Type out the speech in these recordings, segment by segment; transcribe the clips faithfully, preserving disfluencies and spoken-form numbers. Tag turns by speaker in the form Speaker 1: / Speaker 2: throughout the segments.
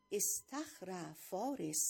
Speaker 1: استخر فارس.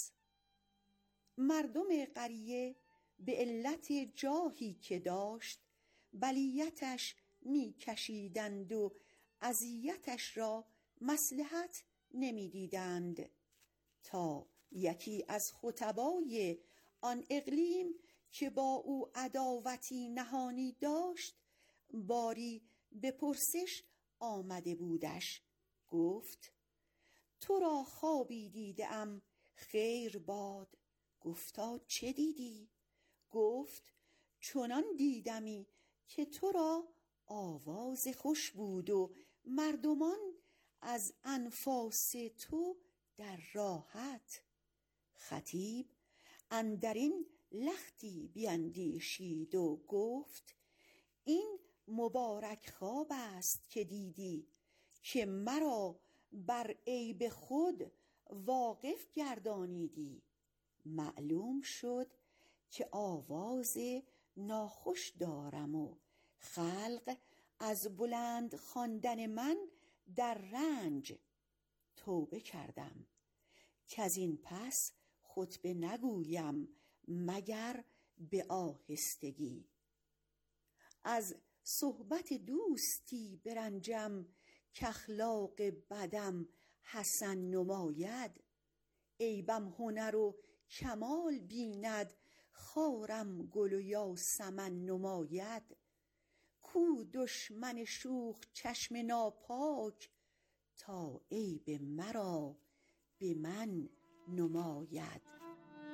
Speaker 1: مردم قریه به علت جاهی که داشت بلیتش می کشیدند و اذیتش را مصلحت نمی دیدند، تا یکی از خطبای آن اقلیم که با او عداوتی نهانی داشت باری به پرسش آمده بودش. گفت: تو را خوابی دیده ام، خیر باد. گفتا: چه دیدی؟ گفت: چنان دیدمی که تو را آواز خوش بود و مردمان از انفاس تو در راحت. خطیب اندرین لختی بیندیشید و گفت: این مبارک خواب است که دیدی که مرا بر عیب خود واقف گردانیدی. معلوم شد که آواز ناخوش دارم و خلق از بلند خواندن من در رنج. توبه کردم کز این پس خطبه نگویم مگر به آهستگی. از صحبت دوستی برنجم کاخلاق بدم حسن نماید. عیبم هنر و کمال بیند، خارم گل و یاسمن نماید. کو دشمن شوخ چشم ناپاک، تا عیب مرا به من نماید.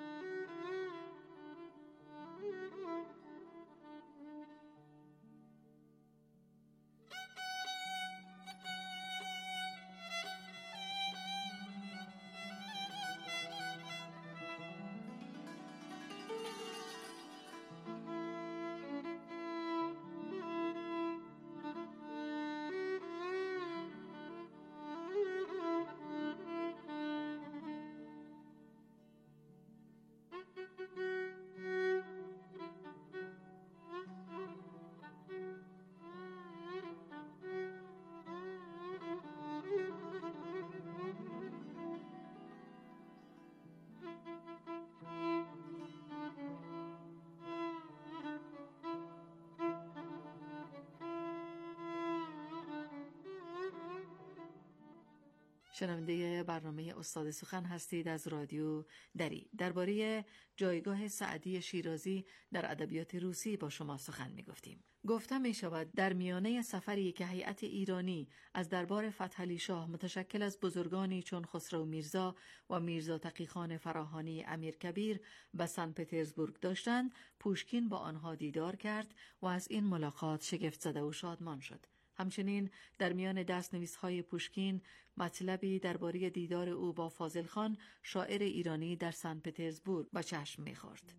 Speaker 2: شنونده برنامه استاد سخن هستید از رادیو دری. درباره جایگاه سعدی شیرازی در ادبیات روسی با شما سخن می گفتیم. گفتم می شود در میانه سفری که هیئت ایرانی از دربار فتحعلی شاه متشکل از بزرگانی چون خسرو میرزا و میرزا تقیخان فراهانی امیرکبیر به سن پترزبورگ داشتند، پوشکین با آنها دیدار کرد و از این ملاقات شگفت زده و شادمان شد. همچنین در میان دست‌نویس‌های پوشکین مطلبی درباره دیدار او با فاضل خان شاعر ایرانی در سن پترزبورگ به چشم می‌خورد.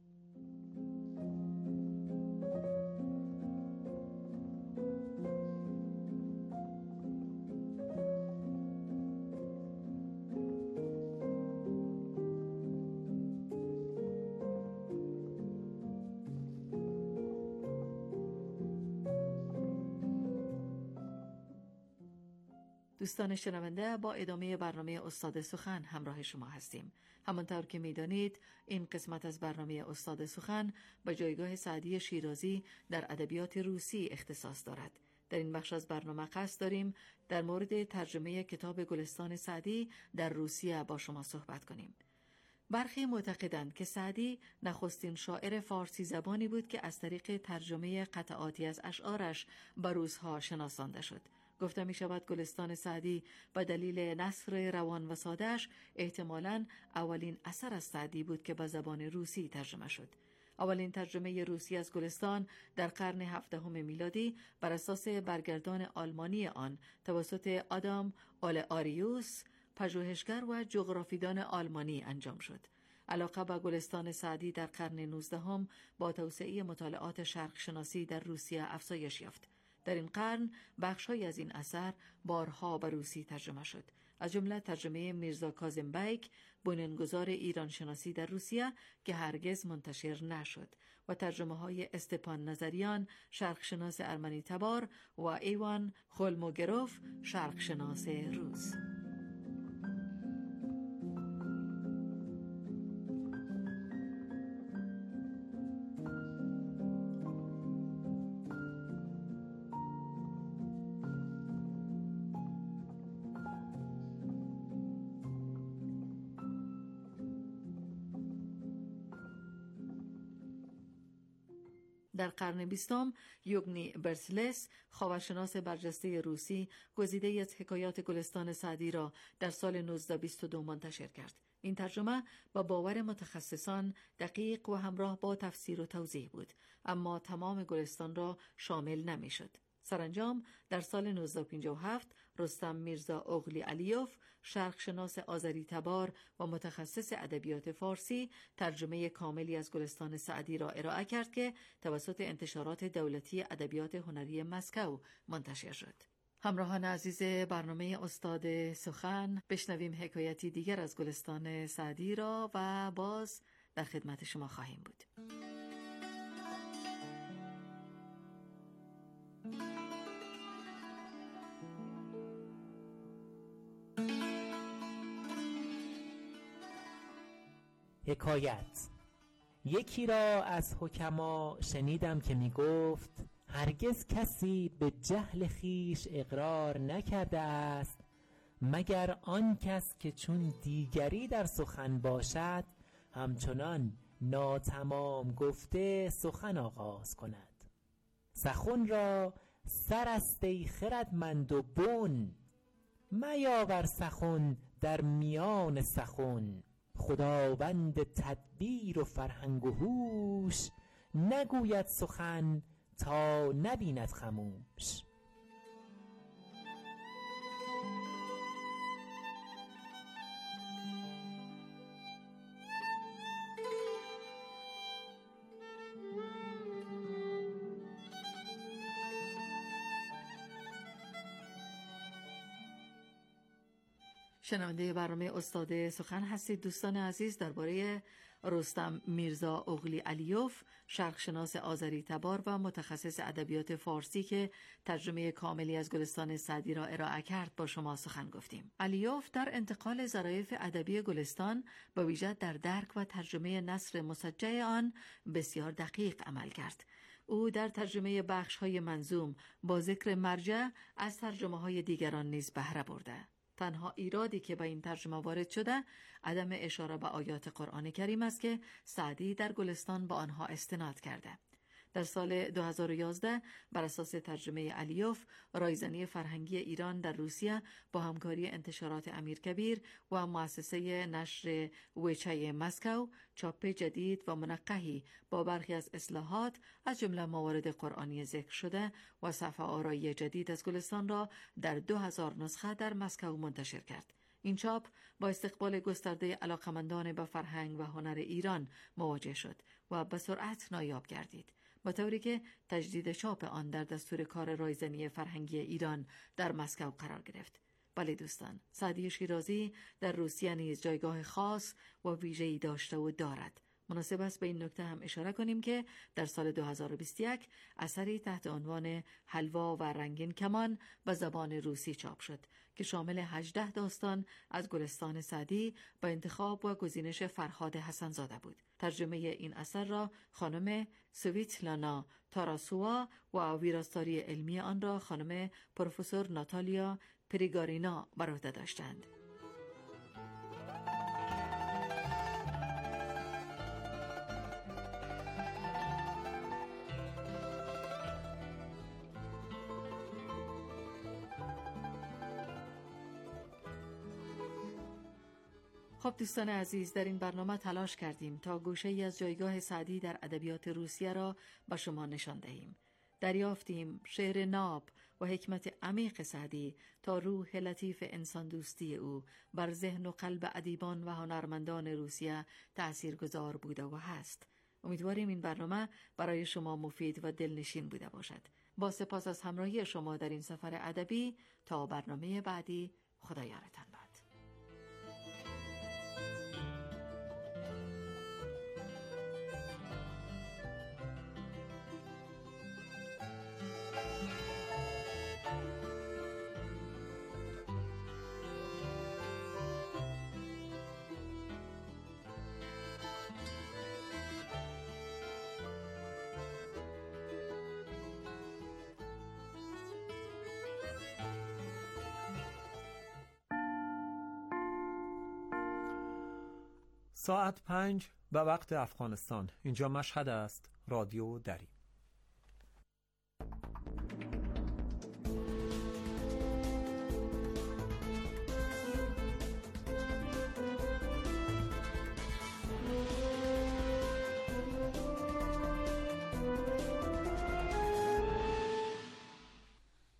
Speaker 2: دوستان شنونده، با ادامه برنامه استاد سخن همراه شما هستیم. همانطور که می‌دانید این قسمت از برنامه استاد سخن به جایگاه سعدی شیرازی در ادبیات روسی اختصاص دارد. در این بخش از برنامه قصد داریم در مورد ترجمه کتاب گلستان سعدی در روسیه با شما صحبت کنیم. برخی معتقدند که سعدی نخستین شاعر فارسی زبانی بود که از طریق ترجمه قطعاتی از اشعارش به روس‌ها شناسانده شد. گفته می شود گلستان سعدی به دلیل نثر روان و ساده‌اش احتمالاً اولین اثر از سعدی بود که به زبان روسی ترجمه شد. اولین ترجمه روسی از گلستان در قرن هفدهم میلادی بر اساس برگردان آلمانی آن توسط آدام آلیاریوس، پژوهشگر و جغرافیدان آلمانی انجام شد. علاقه به گلستان سعدی در قرن نوزدهم با توسعه مطالعات شرق شناسی در روسیه افزایش یافت. در این قرن بخش‌هایی از این اثر بارها به روسی ترجمه شد، از جمله ترجمه میرزا کاظم بیک، بنیانگذار ایران شناسی در روسیه که هرگز منتشر نشد، و ترجمه‌های استپان نظریان، شرق شناس ارمنی تبار، و ایوان خولموگروف، شرق شناس روس. در قرن بیستم یوگنی برسلس، خاورشناس برجسته روسی، گزیده‌ای از حکایات گلستان سعدی را در سال نوزده بیست و دو منتشر کرد. این ترجمه با باور متخصصان دقیق و همراه با تفسیر و توضیح بود، اما تمام گلستان را شامل نمی‌شد. سرانجام در سال نوزده پنجاه و هفت رستم میرزا اغلی علیوف، شرقشناس آذری تبار و متخصص ادبیات فارسی، ترجمه کاملی از گلستان سعدی را ارائه کرد که توسط انتشارات دولتی ادبیات هنری مسکو منتشر شد. همراهان عزیز برنامه استاد سخن، بشنویم حکایتی دیگر از گلستان سعدی را و باز در خدمت شما خواهیم بود.
Speaker 3: حکایت. یکی را از حکما شنیدم که می گفت هرگز کسی به جهل خیش اقرار نکرده است مگر آن کس که چون دیگری در سخن باشد همچنان ناتمام گفته سخن آغاز کند. سخن را سر است ای خردمند و بن، میاور سخن در میان سخن. خداوند تدبیر و فرهنگ و هوش، نگوید سخن تا نبیند خموش.
Speaker 2: شنونده برنامه استاد سخن هستید دوستان عزیز. درباره رستم میرزا اغلی علیوف، شرقشناس آذری تبار و متخصص ادبیات فارسی که ترجمه کاملی از گلستان سعدی را ارائه کرد با شما سخن گفتیم. علیوف در انتقال ظرایف ادبی گلستان با ویژه در درک و ترجمه نثر مسجع آن بسیار دقیق عمل کرد. او در ترجمه بخش‌های منظوم با ذکر مرجع از ترجمه‌های دیگران نیز بهره برده. تنها ایرادی که به این ترجمه وارد شده عدم اشاره به آیات قرآن کریم است که سعدی در گلستان با آنها استناد کرده. در سال دو هزار و یازده بر اساس ترجمه علیوف، رایزنی فرهنگی ایران در روسیه با همکاری انتشارات امیرکبیر و مؤسسه نشر ویچای مسکو چاپ جدید و منقحی با برخی از اصلاحات از جمله موارد قرآنی ذکر شده و صفحه آرایی جدید از گلستان را در دو هزار نسخه در مسکو منتشر کرد. این چاپ با استقبال گسترده علاقمندان به فرهنگ و هنر ایران مواجه شد و به سرعت نایاب گردید، با طوری که تجدید چاپ آن در دستور کار رایزنی فرهنگی ایران در مسکو قرار گرفت. بله دوستان، سعدی شیرازی در روسیه نیز جایگاه خاص و ویژه‌ای داشته و دارد. مناسب است به این نکته هم اشاره کنیم که در سال دو هزار و بیست و یک اثری تحت عنوان حلوا و رنگین کمان به زبان روسی چاپ شد که شامل هجده داستان از گلستان سعدی با انتخاب و گزینش فرهاد حسن‌زاده بود. ترجمه این اثر را خانم سویتلانا تاراسووا و ویراستاری علمی آن را خانم پروفسور ناتالیا پریگارینا بر عهده داشتند. خب دوستان عزیز، در این برنامه تلاش کردیم تا گوشه‌ای از جایگاه سعدی در ادبیات روسیه را به شما نشان دهیم. دریافتیم شعر ناب و حکمت عمیق سعدی تا روح لطیف انسان دوستی او بر ذهن و قلب ادیبان و هنرمندان روسیه تأثیرگذار بوده و هست. امیدواریم این برنامه برای شما مفید و دلنشین بوده باشد. با سپاس از همراهی شما در این سفر ادبی، تا برنامه بعدی، خدا یارتان باد.
Speaker 4: ساعت پنج به وقت افغانستان. اینجا مشهد است، رادیو دری.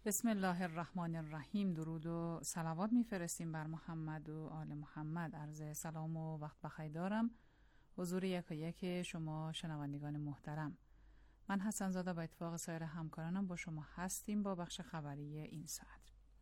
Speaker 4: بسم الله الرحمن الرحیم. درود و صلوات میفرستیم بر محمد و آل محمد. عرض سلام و وقت بخیر دارم حضور یک و یک شما شنوندگان محترم. من حسن زاده با اتفاق سایر همکارانم با شما هستیم با بخش خبری این ساعت.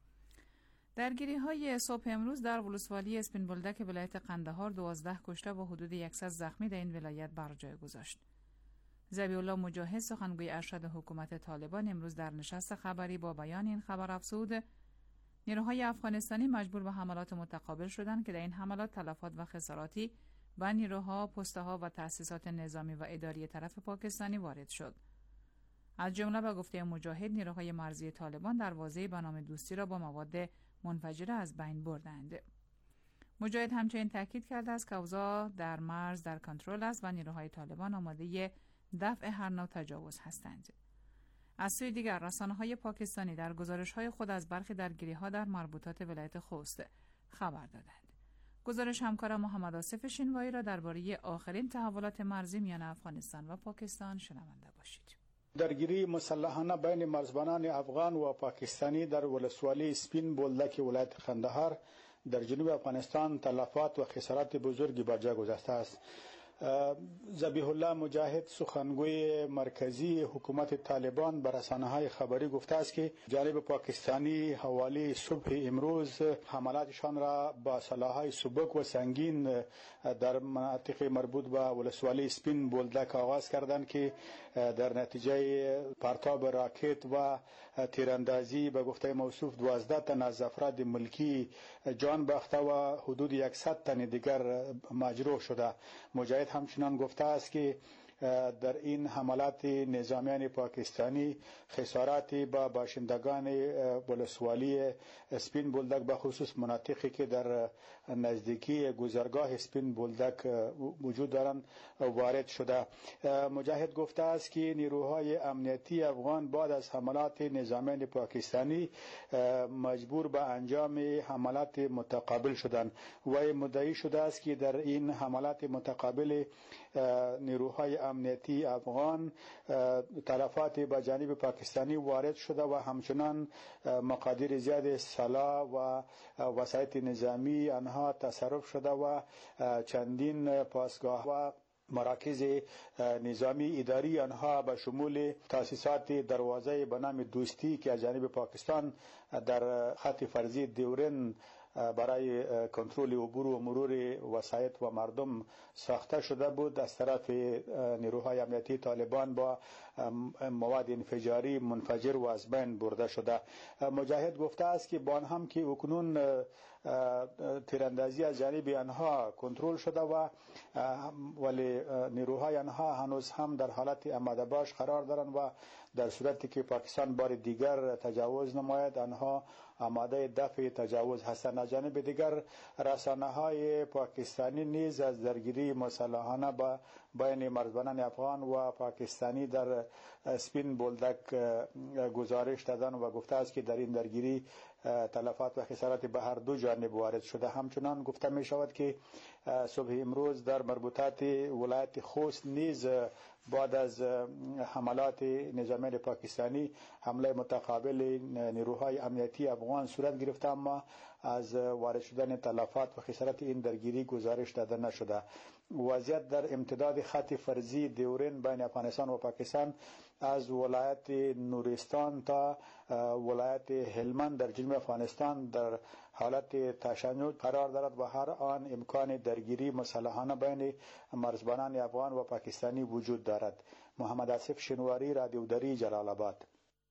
Speaker 4: درگیری های صبح امروز در ولسوالی اسپین بولدک ولایت قندهار دوازده کشته و حدود صد زخمی در این ولایت بر جای گذاشت. ذبیح الله مجاهد سخنگوی ارشد حکومت طالبان امروز در نشست خبری با بیان این خبر افزود نیروهای افغانستانی مجبور به حملات متقابل شدند که در این حملات تلفات و خساراتی به نیروها، پست‌ها و تأسیسات نظامی و اداری طرف پاکستانی وارد شد. از جمله به گفته مجاهد نیروهای مرزی طالبان دروازه به نام دوستی را با مواد منفجره از بین بردند. مجاهد همچنین تاکید کرده است که اوضاع در مرز در کنترل است و نیروهای طالبان آماده دفع هر نوع تجاوز هستند. از سوی دیگر رسانه‌های پاکستانی در گزارش‌های خود از برخی درگیری‌ها در مربوطات ولایت خوست خبر دادند. گزارش همکارم محمد آصف شینوایی را درباره آخرین تحولات مرزی میان افغانستان و پاکستان شنونده باشید.
Speaker 5: درگیری مسلحانه بین مرزبانان افغان و پاکستانی در ولسوالی اسپین بولدک ولایت قندهار در جنوب افغانستان تلفات و خسارات بزرگی بر جای گذاشته است. ذبیح الله مجاهد سخنگوی مرکزی حکومت طالبان بر رسانه‌های خبری گفته است که جانب پاکستانی حوالی صبح امروز حملاتشان را با سلاح‌های سبک و سنگین در مناطق مربوط به ولسوالی اسپین بولدک آغاز کردند که در نتیجه پرتاب راکت و تیراندازی به گفته موصوف دوازده تن از افراد ملکی جان باخته و حدود صد تن دیگر مجروح شده. مجاهد همچنان گفته است که در این حملات نظامیان پاکستانی خساراتی با باشندگان ولسوالی اسپین بولدک به خصوص مناطقی که در نزدیکی گذرگاه اسپین بولدک وجود دارند وارد شده. مجاهد گفته است که نیروهای امنیتی افغان بعد از حملات نظامیان پاکستانی مجبور به انجام حملات متقابل شدند و مدعی شده است که در این حملات متقابل نیروهای امنیتی افغان تلفات به جانب پاکستانی وارد شده و همچنان مقادیر زیاد سلاح و وسایل نظامی آنها تصرف شده و چندین پاسگاه و مراکز نظامی اداری آنها به شمول تاسیسات دروازه به نام دوستی که از جانب پاکستان در خط فرضی دیورن برای کنترل عبور و مرور وسایل و مردم ساخته شده بود از طرف نیروهای امنیتی طالبان با مواد انفجاری منفجر و از بین برده شده. مجاهد گفته است که با آن هم که اکنون تیراندازی از جانب آنها کنترل شده و ولی نیروهای آنها هنوز هم در حالت آماده باش قرار دارند و در صورتی که پاکستان بار دیگر تجاوز نماید آنها آماده دفع تجاوز هستند. از جانب دیگر رسانه‌های پاکستانی نیز از درگیری مسلحانه با بین مرزبانان افغان و پاکستانی در اسپین بولدک گزارش دادند و گفته است که در این درگیری تلفات و خسارات به هر دو جانب وارد شده. همچنان گفته می شود که صبح امروز در مربوطات ولایت خوست نیز بعد از حملات نظامیان پاکستانی حمله متقابل نیروهای امنیتی افغان صورت گرفته اما از وارد شدن تلفات و خسارات این درگیری گزارش داده نشده. وضعیت در امتداد خط فرضی دیورن بین افغانستان و پاکستان از ولایت نورستان تا ولایت هلمند در جنوب افغانستان در حالت تشنج قرار دارد و هر آن امکان درگیری مسلحانه بین مرزبانان افغان و پاکستانی وجود دارد. محمد آصف شینواری، رادیو دری، جلال آباد.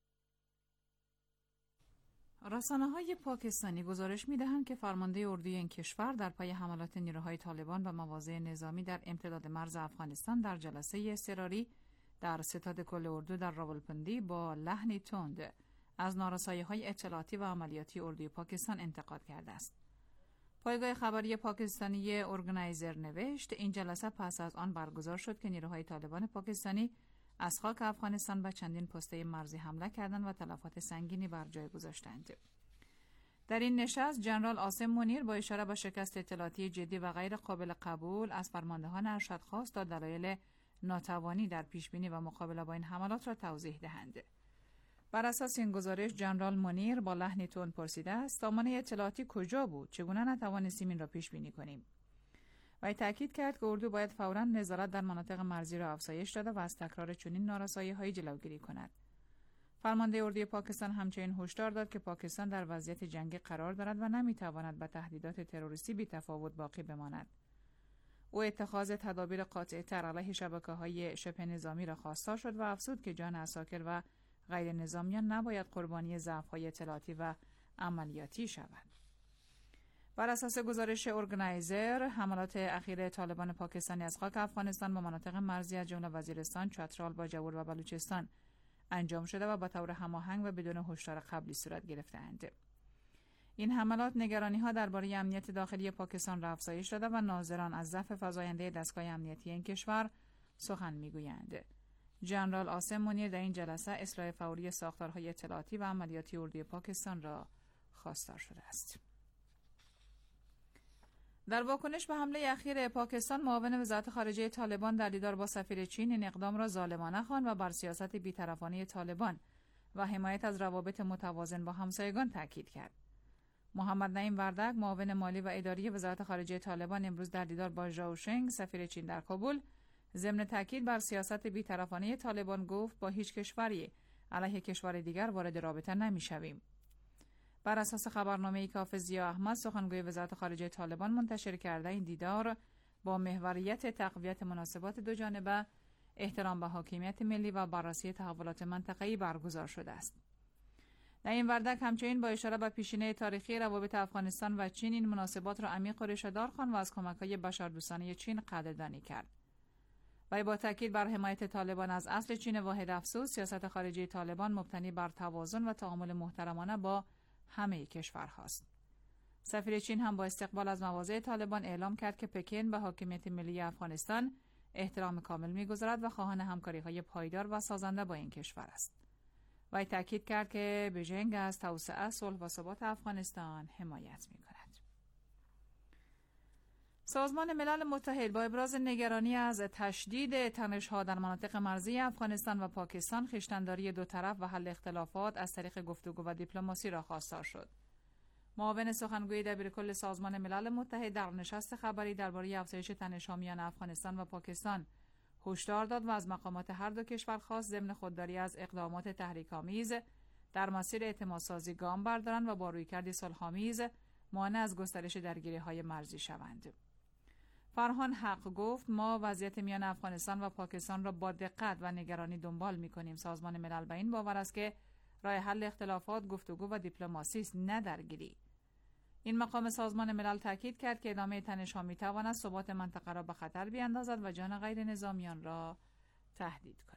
Speaker 4: رسانه‌های پاکستانی گزارش می‌دهند که فرمانده اردوی این کشور در پی حملات نیروهای طالبان به مواضع نظامی در امتداد مرز افغانستان در جلسه اضطراری در ستاد کل اردو در راولپندی با لحنی تند از نارسایی‌های اطلاعاتی و عملیاتی اردوی پاکستان انتقاد کرده است. پایگاه خبری پاکستانی ارگنایزر نوشت این جلسه پس از آن برگزار شد که نیروهای طالبان پاکستانی از خاک افغانستان به چندین پسته مرزی حمله کردند و تلفات سنگینی بر جای گذاشتند. در این نشست جنرال عاصم منیر با اشاره به شکست اطلاعاتی جدی و غیر قابل قبول از فرماندهان ارشد خواست تا دلایل ناتوانی در پیشبینی و مقابله با این حملات را توضیح دهند. بر اساس این گزارش ژنرال منیر با لحنی تند پرسیده است سازمان اطلاعاتی کجا بود؟ چگونه نتوانستیم این را پیش بینی کنیم؟ و تاکید کرد که اردو باید فوراً نظارت در مناطق مرزی را افزایش داده و از تکرار چنین نارسایی‌هایی جلوگیری کند. فرمانده اردوی پاکستان همچنین هشدار داد که پاکستان در وضعیت جنگی قرار دارد و نمی‌تواند با تهدیدات تروریستی بی‌تفاوت باقی بماند. او اتخاذ تدابیر قاطع‌تر علیه شبکه‌های شبه نظامی را خواستار شد و افزود که جان عساکر و غیر نظامیان نباید قربانی ضعف‌های اطلاعاتی و عملیاتی شود. بر اساس گزارش ارگنایزر، حملات اخیر طالبان پاکستانی از خاک افغانستان به مناطق مرزی از جمله وزیرستان، چترال، باجوور و بلوچستان انجام شده و با طور هماهنگ و بدون هشدار قبلی صورت گرفته‌اند. این حملات نگرانی‌ها درباره امنیت داخلی پاکستان را افزایش داده و ناظران از ضعف فزاینده دستگاه امنیتی این کشور سخن می‌گویند. ژنرال عاصم منیر در این جلسه اصلاح فوری ساختارهای اطلاعاتی و عملیاتی اردوی پاکستان را خواستار شده است. در واکنش به حمله اخیر پاکستان، معاون وزارت خارجه طالبان در دیدار با سفیر چین این اقدام را ظالمانه خواند و بر سیاست بی‌طرفانه طالبان و حمایت از روابط متوازن با همسایگان تاکید کرد. محمد نعیم وردک، معاون مالی و اداری وزارت خارجه طالبان، امروز در دیدار با ژائو شنگ، سفیر چین در کابل، ضمن تاکید بر سیاست بی‌طرفانه طالبان گفت با هیچ کشوری علیه کشور دیگر وارد رابطه نمی‌شویم. بر اساس خبرنامه‌ای که حافظ ضیا احمد، سخنگوی وزارت خارجه طالبان، منتشر کرده، این دیدار با محوریت تقویت مناسبات دو جانبه، احترام به حاکمیت ملی و بررسی تحولات منطقه‌ای برگزار شده است. نعیم وردک همچنین با اشاره به پیشینه تاریخی روابط افغانستان و چین این مناسبات را عمیق و ریشه‌دار خواند و از کمک‌های بشردوستانه چین قدردانی کرد. و با تاکید بر حمایت طالبان از اصل چین واحد افزود، سیاست خارجی طالبان مبتنی بر توازن و تعامل محترمانه با همه کشورهاست. سفیر چین هم با استقبال از مواضع طالبان اعلام کرد که پکن به حاکمیت ملی افغانستان احترام کامل می‌گذارد و خواهان همکاری‌های پایدار و سازنده با این کشور است. و تاکید کرد که بیژینگ از توسعه، صلح و ثبات افغانستان حمایت می‌کند. سازمان ملل متحد با ابراز نگرانی از تشدید تنش‌ها در مناطق مرزی افغانستان و پاکستان، خویشتن‌داری دو طرف و حل اختلافات از طریق گفتگو و دیپلماسی را خواستار شد. معاون سخنگوی دبیرکل سازمان ملل متحد در نشست خبری درباره افزایش تنش‌ها میان افغانستان و پاکستان هشدار داد و از مقامات هر دو کشور خواست ضمن خودداری از اقدامات تحریک‌آمیز در مسیر اعتمادسازی گام بردارند و با رویکردی صلح‌آمیز مانع از گسترش درگیری‌های مرزی شوند. فرهان حق گفت ما وضعیت میان افغانستان و پاکستان را با دقت و نگرانی دنبال می‌کنیم. سازمان ملل به این باور است که راه حل اختلافات گفتگو و دیپلماسی است، نه درگیری. این مقام سازمان ملل تاکید کرد که ادامه تنش‌ها می‌تواند ثبات منطقه را به خطر بیاندازد و جان غیر نظامیان را تهدید کند.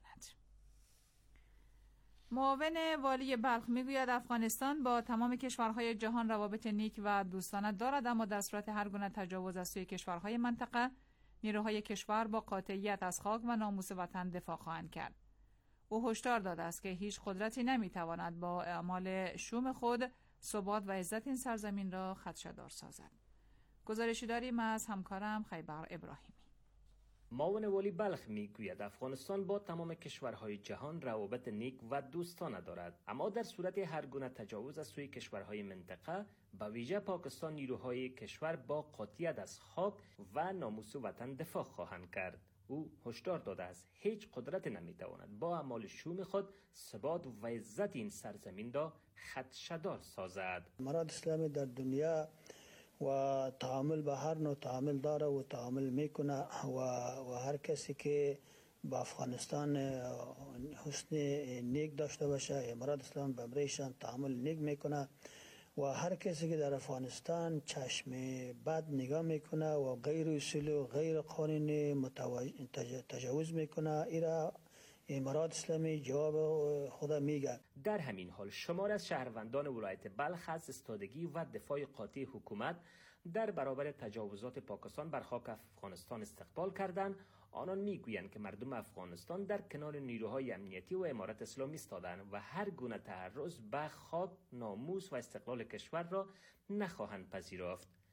Speaker 4: معاون والی بلخ میگوید افغانستان با تمام کشورهای جهان روابط نیک و دوستانه دارد، اما در صورت هر گونه تجاوز از سوی کشورهای منطقه، نیروهای کشور با قاطعیت از خاک و ناموس وطن دفاع خواهند کرد. او هشدار داده است که هیچ قدرتی نمیتواند با اعمال شوم خود ثبات و عزت این سرزمین را خدشه‌دار سازد. گزارشی داریم از همکارم خیبر ابراهیمی.
Speaker 3: معاون والی بلخ میگوید افغانستان با تمام کشورهای جهان روابط نیک و دوستانه دارد، اما در صورت هر گونه تجاوز از سوی کشورهای منطقه، به ویژه پاکستان، نیروهای کشور با قاطعیت از خاک و ناموس وطن دفاع خواهند کرد. او هشدار داده است هیچ قدرت نمیتواند با اعمال شوم خود ثبات و عزت این سرزمین را خدشه‌دار سازد.
Speaker 6: امارات اسلامی در دنیا و تعامل به هر نوع تعامل داره و تعامل میکنه و, و هر کسی که با افغانستان حسن نیک داشته باشه، امارات اسلامی به امریشان تعامل نیک میکنه و هر کسی که در افغانستان چشم بد نگاه میکنه و غیر اصول و غیر قانونی تجاوز میکنه، ایرا امارات اسلامی جواب خدا میگه.
Speaker 3: در همین حال شمار از شهروندان ولایت بلخ از ایستادگی و دفاع قاطع حکومت در برابر تجاوزات پاکستان بر خاک افغانستان استقبال کردند. آنان میگویند که مردم افغانستان در کنار نیروهای امنیتی و امارت اسلامی ایستادند و هر گونه تعرض به خاک، ناموس و استقلال کشور را نخواهند پذیرفت.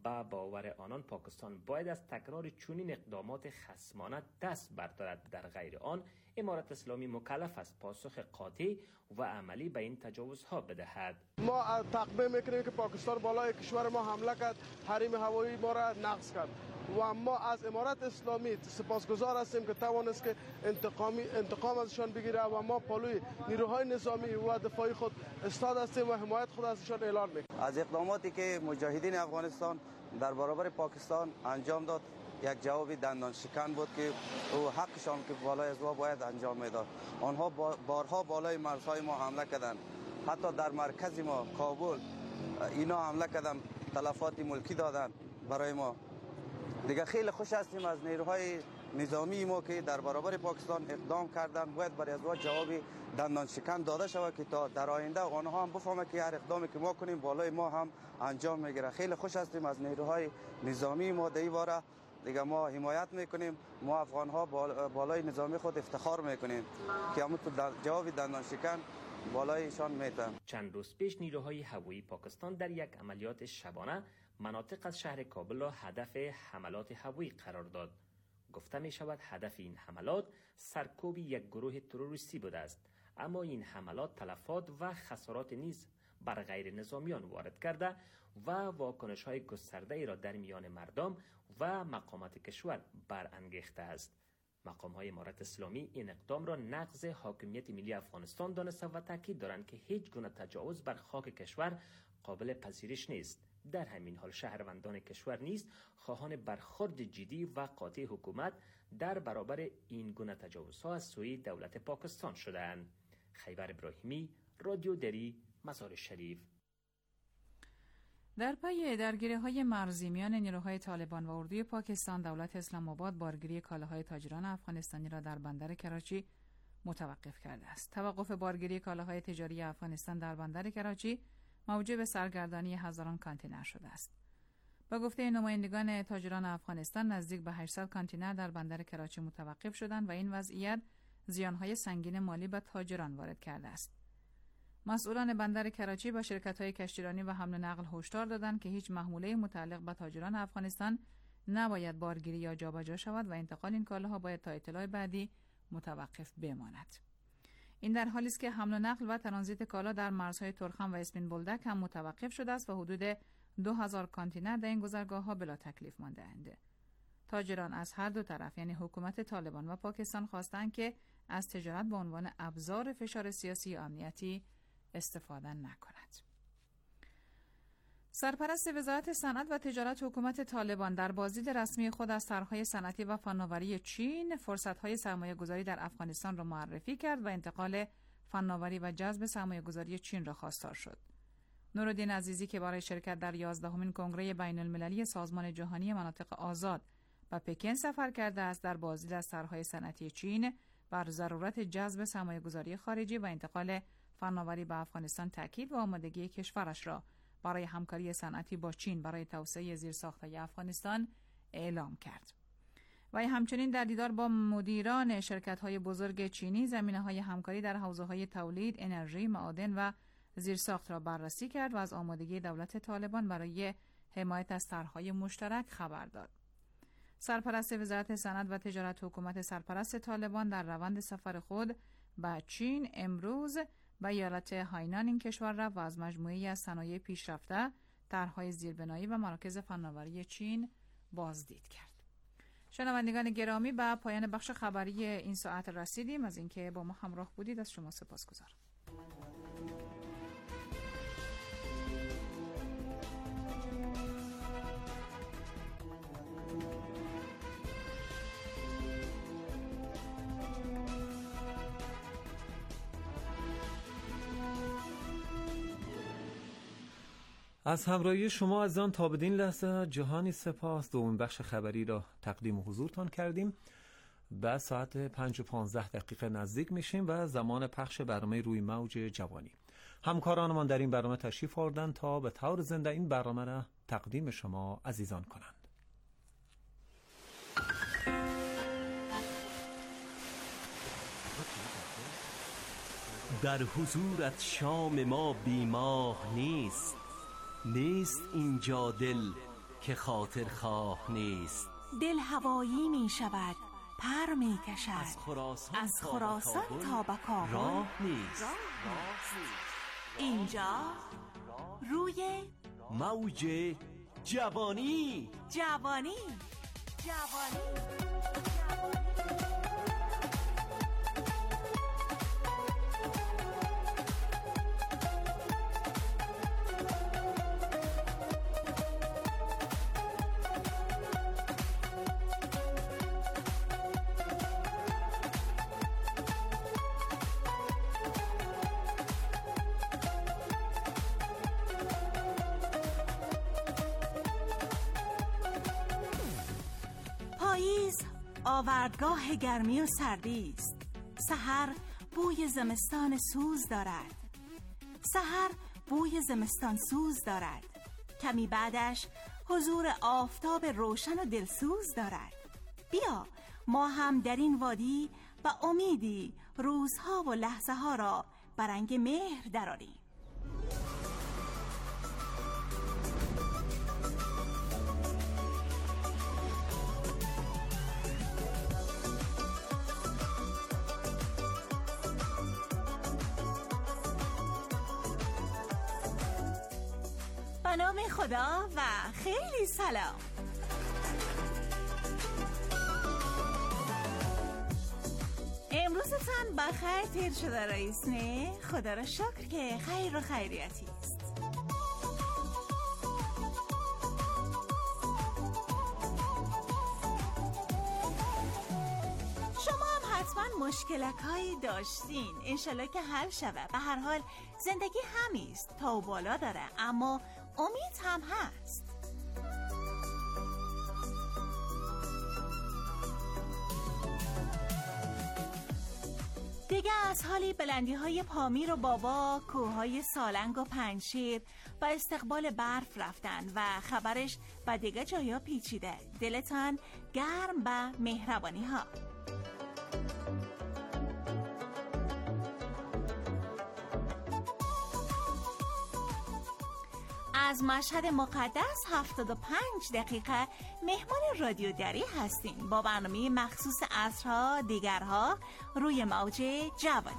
Speaker 3: با باور آنان پاکستان باید از تکرار چنین اقدامات خصمانه دست بردارد. در غیر آن امارت اسلامی مکلف است پاسخ قاطع و عملی به این تجاوزها بدهد.
Speaker 7: ما تقبیه میکنیم که پاکستان بالای کشور ما حمله کرد، حریم هوایی ما را نقض کرد و ما از امارت اسلامی سپاسگزار هستیم که توانست که انتقامی انتقام ازشان بگیره و ما پالوی نیروهای نظامی و دفاعی خود استاد هستیم و حمایت خود ازشان اعلان میکنیم.
Speaker 8: از اقداماتی که مجاهدین افغانستان در برابر پاکستان انجام داد یک جواب دندان شکن بود که او حقشان که بالای از ما باید انجام میداد. آنها بارها بالای مرزهای ما حمله کردند، حتی در مرکز ما کابل اینا حمله کردند، تلفات ملکی دادند برای ما. دیگه خیلی خوش هستیم از نیروهای نظامی ما که در برابر پاکستان اقدام کردن. باید برای از ما جواب دندان شکن داده شود که تا در آینده آنها هم بفهمه که هر اقدامی که ما کنیم بالای ما هم انجام میگیره. خیلی خوش هستیم از نیروهای نظامی ما در این باره. دیگه ما حمایت میکنیم، ما افغان ها بالای نظامی خود افتخار میکنیم که همون تو جواب دندان شکن بالای ایشان میتن.
Speaker 3: چند روز پیش نیروهای هوایی پاکستان در یک عملیات شبانه مناطق از شهر کابل را هدف حملات هوایی قرار داد. گفته می شود هدف این حملات سرکوب یک گروه تروریستی بوده است، اما این حملات تلفات و خسارات نیز بر غیر نظامیان وارد کرده و واکنش های گسترده ای را در میان مردم و مقامات کشور برانگیخته است. مقام های امارت اسلامی این اقدام را نقض حاکمیت ملی افغانستان دانسته و تاکید دارند که هیچ گونه تجاوز بر خاک کشور قابل پذیرش نیست. در همین حال شهروندان کشور نیز خواهان برخورد جدی و قاطع حکومت در برابر این گونه تجاوزها از سوی دولت پاکستان شدند. خیبر ابراهیمی، رادیو دری، مزار شریف.
Speaker 4: در پی درگیری‌های مرزی میان نیروهای طالبان و اردوی پاکستان، دولت اسلام آباد بارگیری کالاهای تاجران افغانستانی را در بندر کراچی متوقف کرده است. توقف بارگیری کالاهای تجاری افغانستان در بندر کراچی موجب سرگردانی هزاران کانتینر شده است. با گفته نمایندگان تاجران افغانستان، نزدیک به هشتصد کانتینر در بندر کراچی متوقف شدند و این وضعیت زیانهای سنگین مالی به تاجران وارد کرده است. مسئولان بندر کراچی با شرکت‌های کشتیرانی و حمل و نقل هشدار دادند که هیچ محموله متعلق به تاجران افغانستان نباید بارگیری یا جابجا شود و انتقال این کالاها باید تا اطلاع بعدی متوقف بماند. این در حالی است که حمل و نقل و ترانزیت کالا در مرزهای ترخم و اسپین بولدک هم متوقف شده است و حدود دو هزار کانتینر در این گذرگاه‌ها بلا تکلیف مانده‌اند. تاجران از هر دو طرف یعنی حکومت طالبان و پاکستان خواستند که از تجارت به عنوان ابزار فشار سیاسی و امنیتی استفاده نکند. سرپرست وزارت صنعت و تجارت حکومت طالبان در بازدید رسمی خود از طرح‌های صنعتی و فناوری چین، فرصت‌های سرمایه‌گذاری در افغانستان را معرفی کرد و انتقال فناوری و جذب سرمایه‌گذاری چین را خواستار شد. نورالدین عزیزی که برای شرکت در یازدهمین کنگره بین‌المللی سازمان جهانی مناطق آزاد به پکن سفر کرده است، در بازدید از طرح‌های صنعتی چین بر ضرورت جذب سرمایه‌گذاری خارجی و انتقال فناوری به افغانستان تاکید و آمادگی کشورش را برای همکاری صنعتی با چین برای توسعه زیرساخت‌های افغانستان اعلام کرد. و همچنین در دیدار با مدیران شرکت‌های بزرگ چینی زمینه‌های همکاری در حوزه‌های تولید، انرژی، معادن و زیرساخت را بررسی کرد و از آمادگی دولت طالبان برای حمایت از طرح‌های مشترک خبر داد. سرپرست وزارت صنعت و تجارت حکومت سرپرست طالبان در روند سفر خود به چین امروز به ایالت هاینان این کشور رفت و از مجموعه‌ای از صنایع پیشرفته، طرح‌های زیربنایی و مراکز فناوری چین بازدید کرد. شنوندگان گرامی، به پایان بخش خبری این ساعت رسیدیم. از اینکه با ما همراه بودید از شما سپاسگزارم.
Speaker 9: از همراهی شما از آن تا بدین لحظه جهانی سپاس. دومین بخش خبری را تقدیم حضورتان کردیم. به ساعت پنج و پانزده دقیقه نزدیک میشیم و زمان پخش برنامه روی موج جوانی. همکارانمان در این برنامه تشریف آوردند تا به طور زنده این برنامه را تقدیم شما عزیزان کنند.
Speaker 10: در حضورت شام ما بیماه نیست، نیست اینجا دل که خاطر خواه نیست.
Speaker 11: دل هوایی می شود، پر می کشد.
Speaker 10: از خراسان,
Speaker 11: از خراسان تا به کابل
Speaker 10: راه نیست.
Speaker 11: اینجا روی
Speaker 10: موج جوانی.
Speaker 11: جوانی جوانی پاییز آوردگاه گرمی و سردی است. سحر بوی زمستان سوز دارد. سحر بوی زمستان سوز دارد. کمی بعدش حضور آفتاب روشن و دلسوز دارد. بیا ما هم در این وادی با امیدی روزها و لحظه ها را به رنگ مهر درآریم. به نام خدا و خیلی سلام. امروزتان بخیر تیر شده رئیس نه؟ خدا را شکر که خیر و خیریتی است. شما هم حتما مشکلک هایی داشتین، انشالله که حل شوه. به هر حال زندگی همیست، تا و بالا داره، اما امید هم هست. دیگه از حالی بلندی های پامیر و بابا، کوههای سالنگ و پنجشیر با استقبال برف رفتن و خبرش با دیگه جایا پیچیده. دلتان گرم به مهربانی ها. از مشهد مقدس هفتاد و پنج دقیقه مهمان رادیو دری هستیم با برنامه مخصوص عصرها دیگرها روی موج جوانی.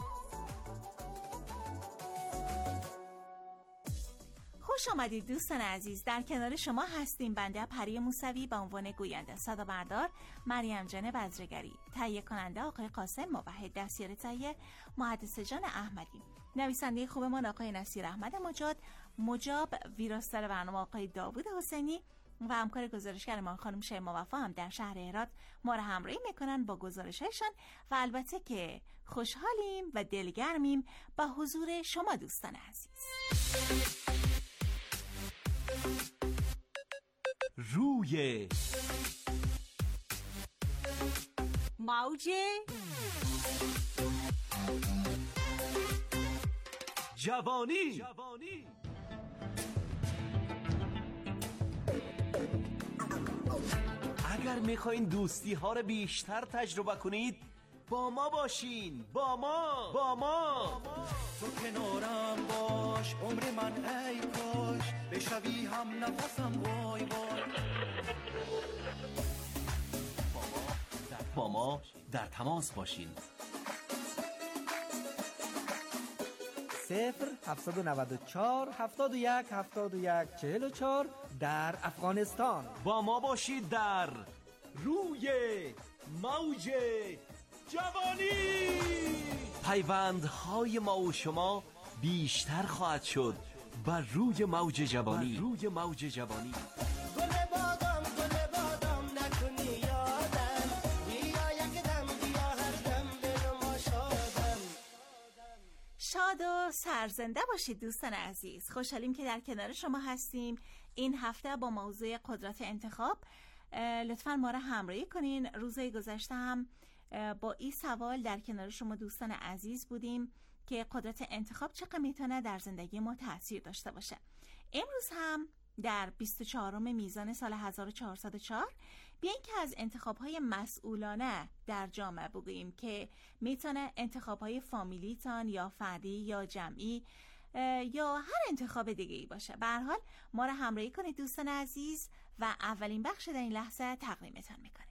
Speaker 11: خوش آمدید دوستان عزیز، در کنار شما هستیم بنده پری موسوی به عنوان گوینده، صدا بردار مریم جان بزرگری، تهیه کننده آقای قاسم موحد، دستیار تهیه مهندس جان احمدی، نویسنده خوبمان آقای نصیر احمد مجاد، مجاب، ویراستار برنامه آقای داوود حسینی و همکار گزارشگرمان خانم شیما وفا هم در شهر هرات ما را همراهی میکنن با گزارش‌هایشان و البته که خوشحالیم و دلگرمیم با حضور شما دوستان عزیز.
Speaker 10: روی
Speaker 11: موج
Speaker 10: جوانی. اگر میخواین دوستی ها رو بیشتر تجربه کنید با ما باشین. با ما با ما
Speaker 12: تو کنارم باش عمر من ای کاش بشوی هم نفسم وای وای.
Speaker 10: با ما در تماس باشین.
Speaker 13: صفر هفتصد و نود و چهار هفتاد و یک هفتاد و یک چهل و چهار در افغانستان.
Speaker 10: با ما باشید در روی موج جوانی. پیوندهای ما و شما بیشتر خواهد شد بر روی موج جوانی. روی موج جوانی.
Speaker 11: شاد و سرزنده باشید دوستان عزیز. خوشحالیم که در کنار شما هستیم. این هفته با موضوع قدرت انتخاب لطفاً ما را همراهی کنین. روزهای گذشته هم با این سوال در کنار شما دوستان عزیز بودیم که قدرت انتخاب چقدر میتونه در زندگی ما تأثیر داشته باشه. امروز هم در بیست و چهارم میزان سال هزار و چهارصد و چهار بیاین که از انتخاب‌های مسئولانه در جامعه بگوییم که میتونه انتخاب‌های فامیلیتان یا فردی یا جمعی یا هر انتخاب دیگه ای باشه. به هر حال ما رو همراهی کنید دوستان عزیز و اولین بخش در این لحظه تقدیمتان میکنیم.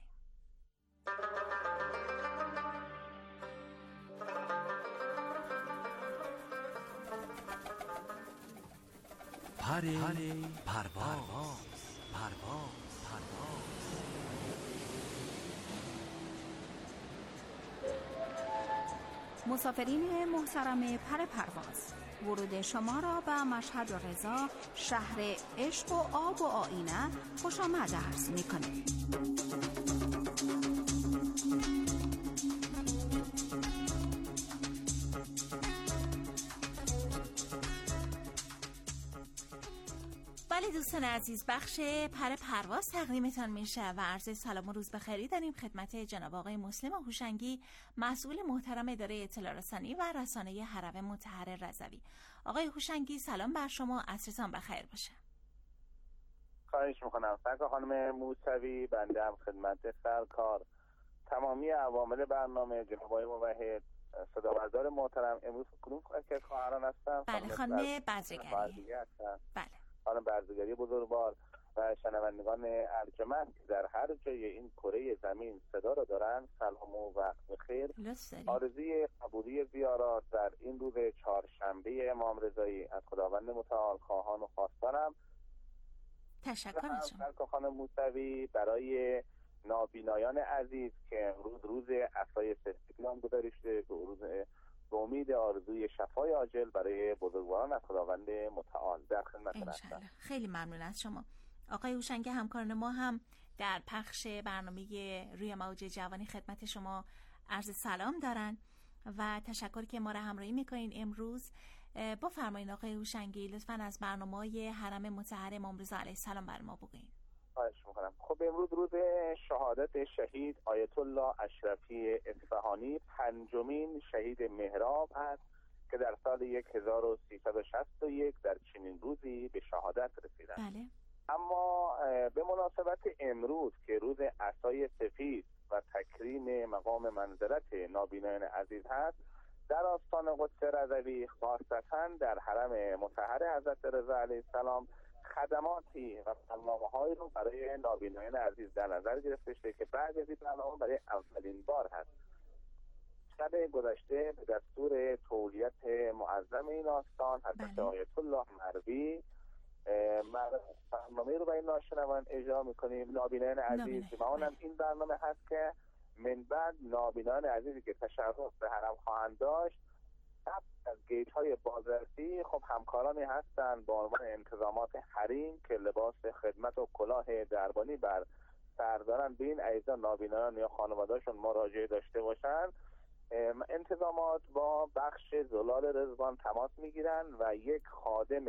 Speaker 10: پری پرواز پرواز پرواز
Speaker 14: مسافرین محترم پر پرواز، ورود شما را به مشهد و رضا، شهر عشق و آب و آینه خوش آمد عرض می‌کنیم.
Speaker 11: بله دوستان عزیز، بخش پر پرواز تقدیمتان میشه و عرض سلام و روز بخیری داریم خدمت جناب آقای مسلم هوشنگی، مسئول محترم اداره اطلاع رسانی و رسانه حرم مطهر رضوی. آقای هوشنگی سلام بر شما، عصرتان بخیر باشه.
Speaker 15: خواهش میکنم. سرکار خانم موسوی، بنده هم خدمت سرکار تمامی عوامل برنامه، جناب آقای موحد، صدابردار محترم، امروز کدوم که خواهران هستم؟
Speaker 11: بله خانم بزرگری.
Speaker 15: بله خانم بزرگری بزرگوار و شنوندگان ارجمند که در هر جای این کره زمین صدا را دارن، سلام و وقت بخیر. آرزوی قبولی زیارات در این روز چهارشنبه امام رضایی از خداوند متعال خواهان و خواستارم.
Speaker 11: تشکر از شما
Speaker 15: خانم موسوی برای نابینایان عزیز که امروز روز عصای سفید نامگذاری شده، به روز به امید آرزوی شفای عاجل برای بزرگواران از خداوند متعال در خدمت هستم.
Speaker 11: خیلی ممنون از شما. آقای هوشنگی همکاران ما هم در پخش برنامه روی موج جوانی خدمت شما عرض سلام دارن و تشکر که ما را همراهی میکنین. امروز با فرمایید آقای هوشنگی لطفاً از برنامه‌های حرم مطهر امام رضا علیه السلام بر ما بگوین.
Speaker 15: خواهش میکنم. خب امروز روز شهادت شهید آیت الله اشرفی اصفهانی، پنجمین شهید محراب است که در سال هزار و سیصد و شصت و یک در چنین روزی به شهادت رسیدند.
Speaker 11: بله.
Speaker 15: اما به مناسبت امروز که روز عصای سفید و تکریم مقام منزلت نابینایان عزیز هست، در آستان قدس رضوی خاصتا در حرم مطهر حضرت رضا علیه السلام خدماتی و برنامه‌هایی رو برای نابینایان عزیز در نظر گرفته شده که بعد از این برنامه برای اولین بار هست. شب گذشته به دستور تولیت معظم این آستان حضرت آیت الله مروی برنامه رو برای ناشنوان اجرا می‌کنیم. نابینایان عزیز و اونم این برنامه هست که من بعد نابینایان عزیزی که تشرف به حرم خواهند داشت، از گیت های بازرسی خب همکارانی هستند با عنوان انتظامات حریم که لباس خدمت و کلاه دربانی بر سر دارن، به این عزیزان نابینایان یا خانواده‌شون مراجعه داشته باشن. انتظامات با بخش زلال رضوان تماس میگیرن و یک خادم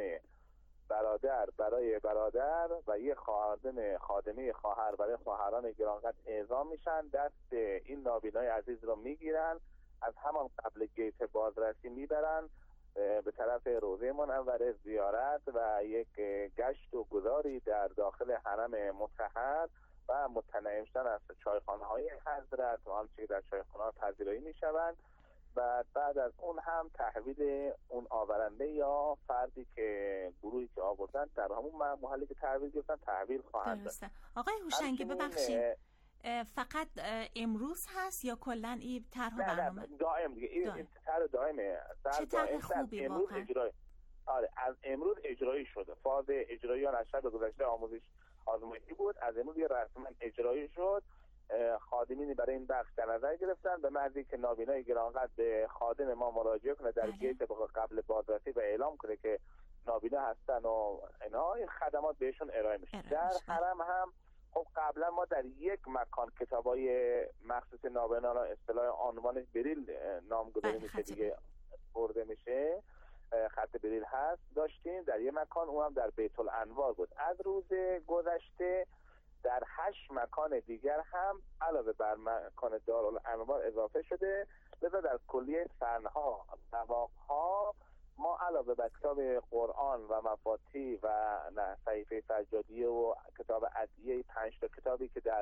Speaker 15: برادر برای برادر و یک خادم خادمه خواهر برای خواهران گرانقدر اعزام میشن، دست این نابینای عزیز رو میگیرن، از همان قبل گیت بازرسی میبرن به طرف روضه منوره زیارت و یک گشت و گذاری در داخل حرم مطهر و متنعم شدن از چایخانه های حضرت و آنچه که در چایخانه ها پذیرایی میشوند و بعد از اون هم تحویل اون آورنده یا فردی که گروهی که آوردن در همون محلی که تحویل گرفتن تحویل خواهند داشت.
Speaker 11: آقای هوشنگی ببخشید فقط امروز هست یا کلا این طرح برنامه؟
Speaker 15: نه دائم دیگه، این طرح دائمه.
Speaker 11: چه طرح خوبی
Speaker 15: امروز اجرایی. آره از امروز اجرایی شده. فاز اجرایی از شب گذشته آموزش آزمایشی بود، از امروز رسما اجرایی شد. خادمینی برای این بخش در نظر گرفتن به محضی که نابینای گرانقدر به خادم ما مراجعه کنه در گیت قبل بازرسی و اعلام کنه که نابینا هستن و اینا، این خدمات بهشون ارائه میشه. در حرم هم خب قبلا ما در یک مکان کتابای مخصوص نابینان اصطلاح عنوان بریل نامگذاری میشه دیگه برده میشه، خط بریل هست داشتیم در یک مکان، اونم در بیت الانوار بود. از روز گذشته در هشت مکان دیگر هم علاوه بر مکان دارالانوار اضافه شده، لذا در کلیه سنها نواقها ما علاوه بر کتاب قرآن و مفاتی و صحیفه سجادیه و کتاب ادعیه، پنج تا کتابی که در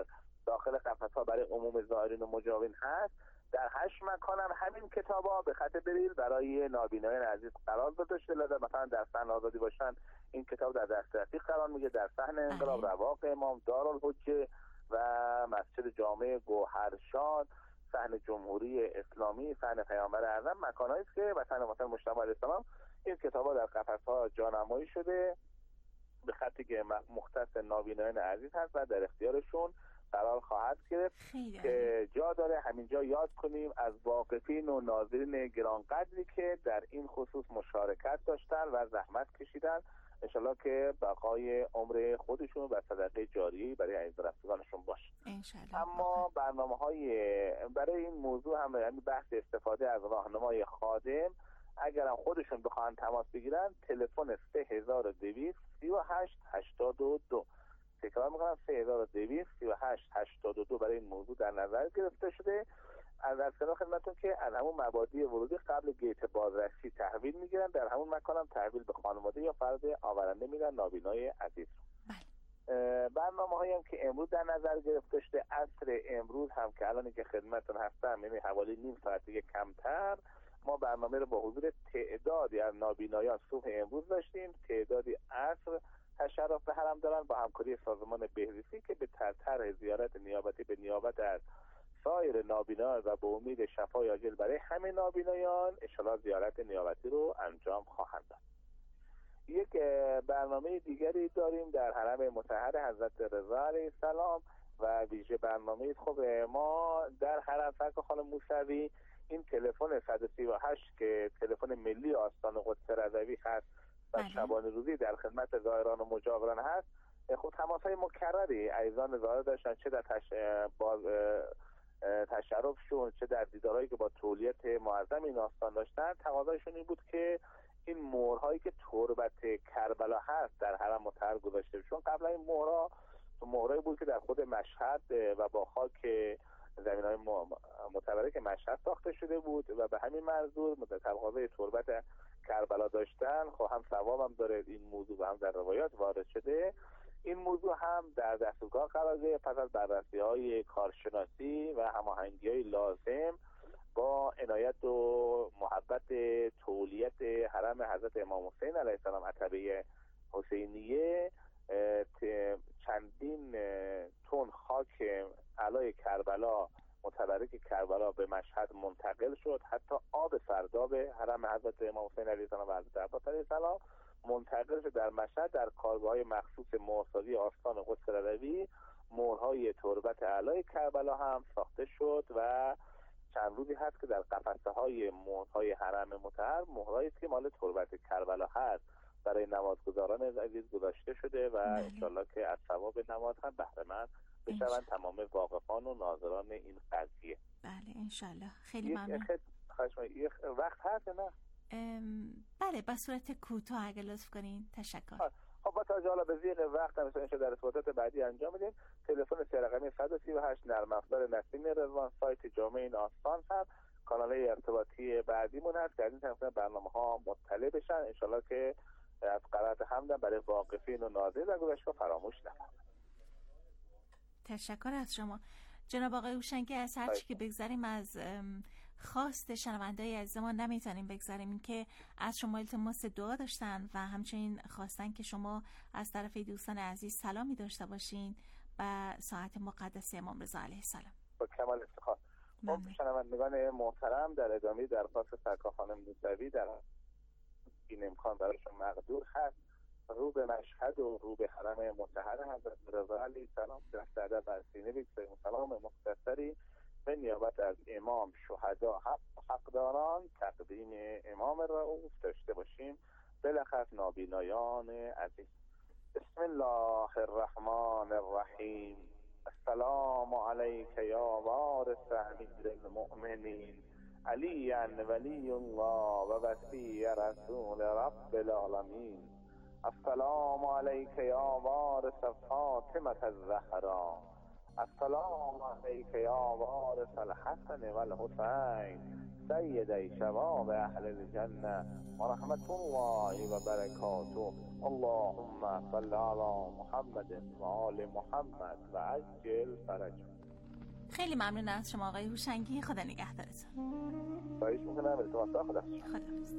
Speaker 15: داخل قفس‌ها برای عموم زائرین و مجاورین هست. در هشت مکان هم همین کتابا به خط بریل برای نابینایان عزیز قرار داده شده. مثلا در صحن آزادی باشن این کتاب در دسترسی قرار میگه، در صحن انقلاب، رواق امام، دارالحجه و مسجد جامع گوهرشاد، صحن جمهوری اسلامی، صحن پیامبر اعظم، مکانایی است که مثلا مثلا مجتمع علیه السلام این کتابا در قفس‌ها جانمایی شده به خطی که مختص نابینایان عزیز هست و در اختیارشون قرار خواهد گرفت که جا داره همینجا یاد کنیم از واقفین و ناظرین گرانقدری که در این خصوص مشارکت داشتن و زحمت کشیدن، انشالله که بقای عمر خودشون و صدقه جاریه برای عزیز رفتگانشون باشه. اما برنامه های برای این موضوع هم یعنی بحث استفاده از راهنمای خادم اگر هم خودشون بخواهن تماس بگیرن، تلفن سه هزار و دویست سی و هشت هشتاد و دو، تکرار میکنم سه هزار و دویست سی و هشت هشتاد و دو برای این موضوع در نظر گرفته شده. از از کنار خدمتتون که از همون مبادی ورودی قبل گیت بازرسی تحویل میگیرن، در همون مکان هم تحویل به خانواده یا فرد آورنده میدن نابینای عزیز رو. برنامه هایی هم که امروز در نظر گرفته شده، عصر امروز هم که الانی که خدمتتون هستم یعنی حوالی نیم ساعت دیگه کمتر، ما برنامه رو با حضور تعدادی از نابینایان صبح امروز داشتیم، تعدادی عصر تشرف به حرم دارن با همکاری سازمان بهزیستی که به طرح زیارت نیابتی به نیابت از سایر نابینایان و به امید شفای عاجل برای همه نابینایان انشالله زیارت نیابتی رو انجام خواهند داد. یک برنامه دیگری داریم در حرم مطهر حضرت رضا علیه السلام و ویژه برنامه خب ما در حرم فرق خانم موسوی این تلفن صد و سی و هشت که تلفن ملی آستان قدس رضوی هست و شبانه روزی در خدمت زائران و مجاوران هست. خود تماس های مکرری عزیزان زائر داشتن، چه در تش... باز... تشرفشون چه در دیدارهایی که با تولیت معظم این آستان داشتن. تقاضایشون این بود که این مهرهایی که تربت کربلا هست در حرم مطهر گذاشته بشه، چون قبلا این مهرها مهرهایی بود که در خود مشهد و با خاک زمین‌های متبرک مشهد ساخته شده بود و به همین منظور تقاضای تربت کربلا داشتن. خب هم ثواب هم داره این موضوع و هم در روایات وارد شده. این موضوع هم در دستورگاه قرار گرفت پس از بررسی‌های کارشناسی و هماهنگی‌های لازم با عنایت و محبت تولیت حرم حضرت امام حسین علیه السلام عتبه حسینیه چندین تن خاک علای کربلا متبرک کربلا به مشهد منتقل شد. حتی آب سرداب حرم حضرت امام حسین علیه السلام و حضرت عباس علیه السلام منتقل شد در مشهد. در کارگاه‌های مخصوص مهرسازی آستان قدس رضوی مهرهای تربت علای کربلا هم ساخته شد و چند روزی هست که در قفسه های مهرهای حرم مطهر مهرهایی است که مال تربت کربلا هست برای نمازگزاران عزیز گذاشته شده و انشالله که از ثواب نماز هم بهره مند بشوند تمام واقفان و ناظران این قضیه.
Speaker 11: بله انشالله. خیلی ممنون.
Speaker 15: یک وقت هست نه؟
Speaker 11: بله به صورت کوتاه اگه لطف کنین. تشکر.
Speaker 15: خب با توجه حالا به ضیق وقت هم مثلا در ارتباطات بعدی انجام میدیم. تلفن سه رقمی صد و سی و هشت نرم افزار نسیم رضوان، سایت جامع این آستان هم کانال ارتباطی بعدیمون هست که از این طرف برنامه ها مطلع بشن. انشالله که از قرائت حمدم برای واقفین و ناظرین و گذشته فراموش نکنن.
Speaker 11: تشکر از شما جناب آقای هوشنگی. از هر چی که بگذاریم از خواست شنونده‌های عزیز ما نمیتونیم بگذاریم، این که از شما التماس دعا داشتن و همچنین خواستن که شما از طرف دوستان عزیز سلامی داشته باشین و ساعت مقدس امام رضا علیه السلام.
Speaker 15: با کمال افتخار. خب شنوندگان محترم، در ادامه درخواست سرکار خانم موسوی در این امکان برایشون مقدور هست رو به مشهد و رو به حرم مطهر حضرت رضا علیه السلام دست ادب بر سینه بگذاریم سلام مختصری به نیابت از امام شهدا حق حقداران تقدیم امام رؤوف داشته باشیم. بالاخص نابینایان عزیز. بسم الله الرحمن الرحیم. السلام علیک یا وارث امیر المؤمنین علی ولی الله و وصی رسول رب العالمین. السلام علیک یا وارث فاطمه الزهرا. السلام علیک یا وارث الحسن والحسین سيدي شباب أهل الجنة ورحمة الله وبركاته. اللهم صل على محمد و آل محمد و عجل فرجهم.
Speaker 11: خیلی ممنون از شما آقای هوشنگی. خدا نگهدارتون.
Speaker 15: خواهش میکنم. التماس خدا.
Speaker 11: خداحافظ.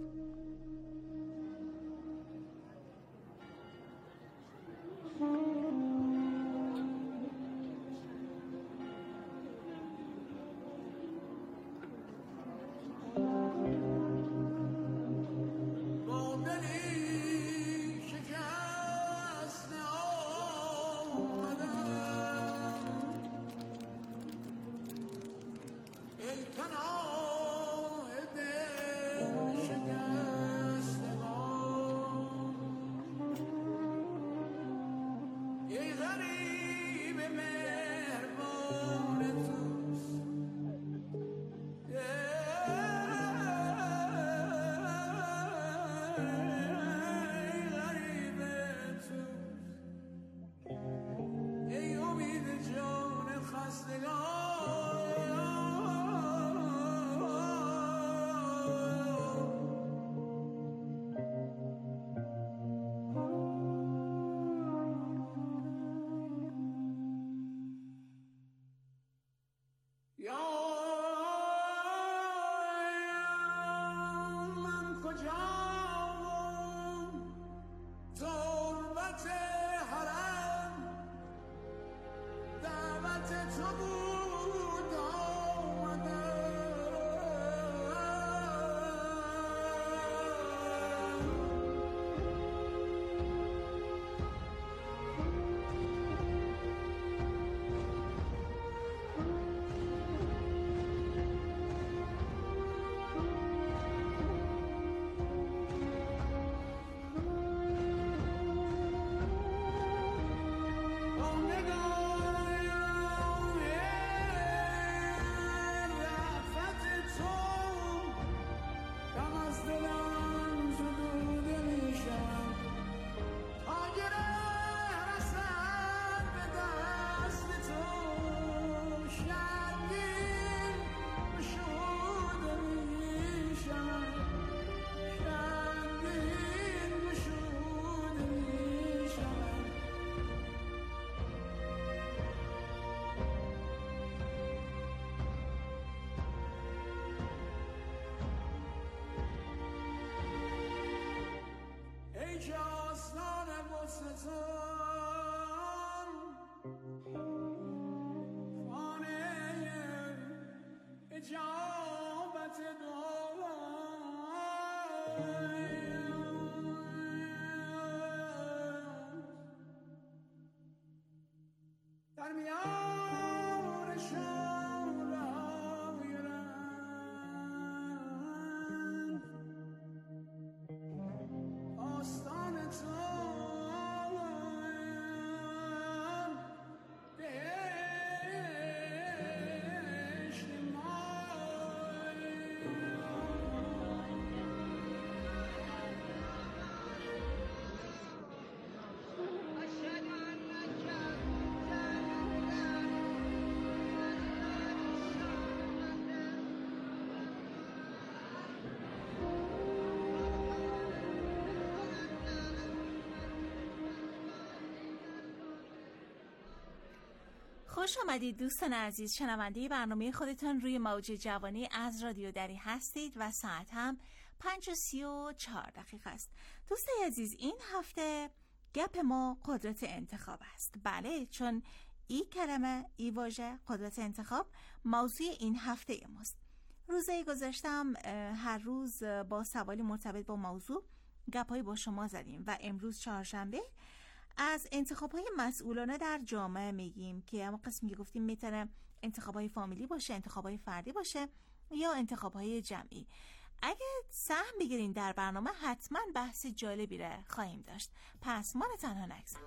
Speaker 11: خوش آمدید دوستان عزیز. شنونده برنامه خودتان روی موج جوانی از رادیو دری هستید و ساعت هم پنج و سی و چهار دقیقه است. دوستان عزیز، این هفته گپ ما قدرت انتخاب است. بله، چون این کلمه، این واژه قدرت انتخاب موضوع این هفته ماست. روزهای گذشتم هر روز با سوالی مرتبط با موضوع گپ‌های با شما زدیم و امروز چهارشنبه از انتخاب‌های مسئولانه در جامعه میگیم که اما قسمی که گفتیم میتونه انتخاب‌های فامیلی باشه، انتخاب‌های فردی باشه یا انتخاب‌های جمعی. اگه سهم بگیرین در برنامه حتما بحث جالبی را خواهیم داشت. پس ما رو تنها نگذارید.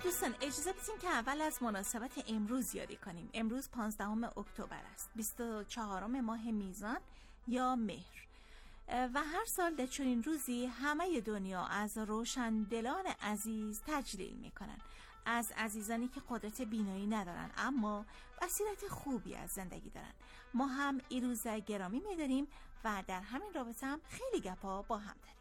Speaker 11: دوستان اجازه بدین که اول از مناسبت امروز یادی کنیم. امروز پانزدهم اکتبر است، بیست و چهارم ماه میزان یا مهر، و هر سال در چنین روزی همه دنیا از روشندلان عزیز تجلیل میکنن، از عزیزانی که قدرت بینایی ندارن اما بصیرت خوبی از زندگی دارن. ما هم این روز گرامی میداریم و در همین رابطه هم خیلی گپا با هم داریم.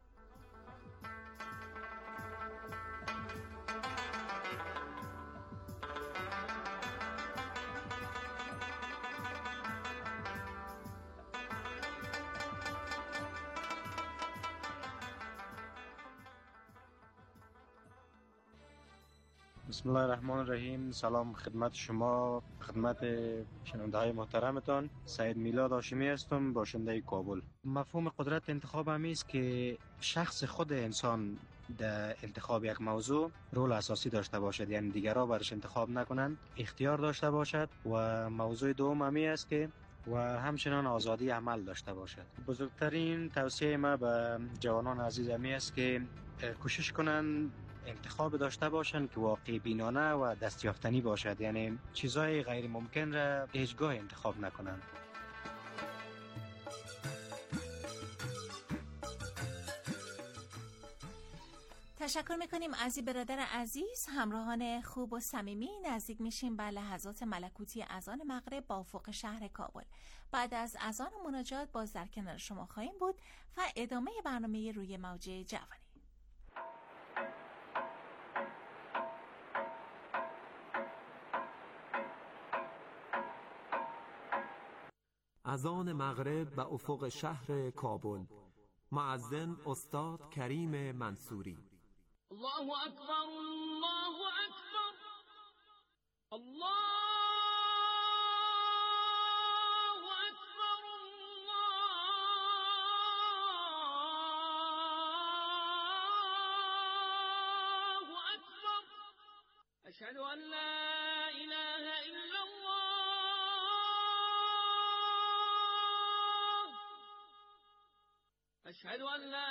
Speaker 16: بسم الله الرحمن الرحیم. سلام خدمت شما، خدمت شنونده های محترمتان. سید میلاد هاشمی هستم، باشنده کابل. مفهوم قدرت انتخاب همی است که شخص خود انسان در انتخاب یک موضوع رول اساسی داشته باشد، یعنی دیگرها برش انتخاب نکنند، اختیار داشته باشد. و موضوع دوم همی است که و همچنان آزادی عمل داشته باشد. بزرگترین توصیه ما به جوانان عزیز همی است که کوشش کنند انتخاب داشته باشند که واقعی بینانه و دستیافتنی باشد، یعنی چیزهای غیر ممکن را هیچگاه انتخاب نکنند.
Speaker 11: تشکر میکنیم از این برادر عزیز. همراهان خوب و صمیمی، نزدیک میشیم به لحظات ملکوتی اذان مغرب با افق شهر کابل. بعد از اذان و مناجات باز در کنار شما خواهیم بود و ادامه برنامه روی موج جوانی.
Speaker 9: اذان مغرب به افق شهر کابل. مؤذن استاد کریم منصوری.
Speaker 17: الله اکبر، الله اکبر، الله اکبر، الله اکبر. اشهد ان لا اله الا الله، اشهد ان لا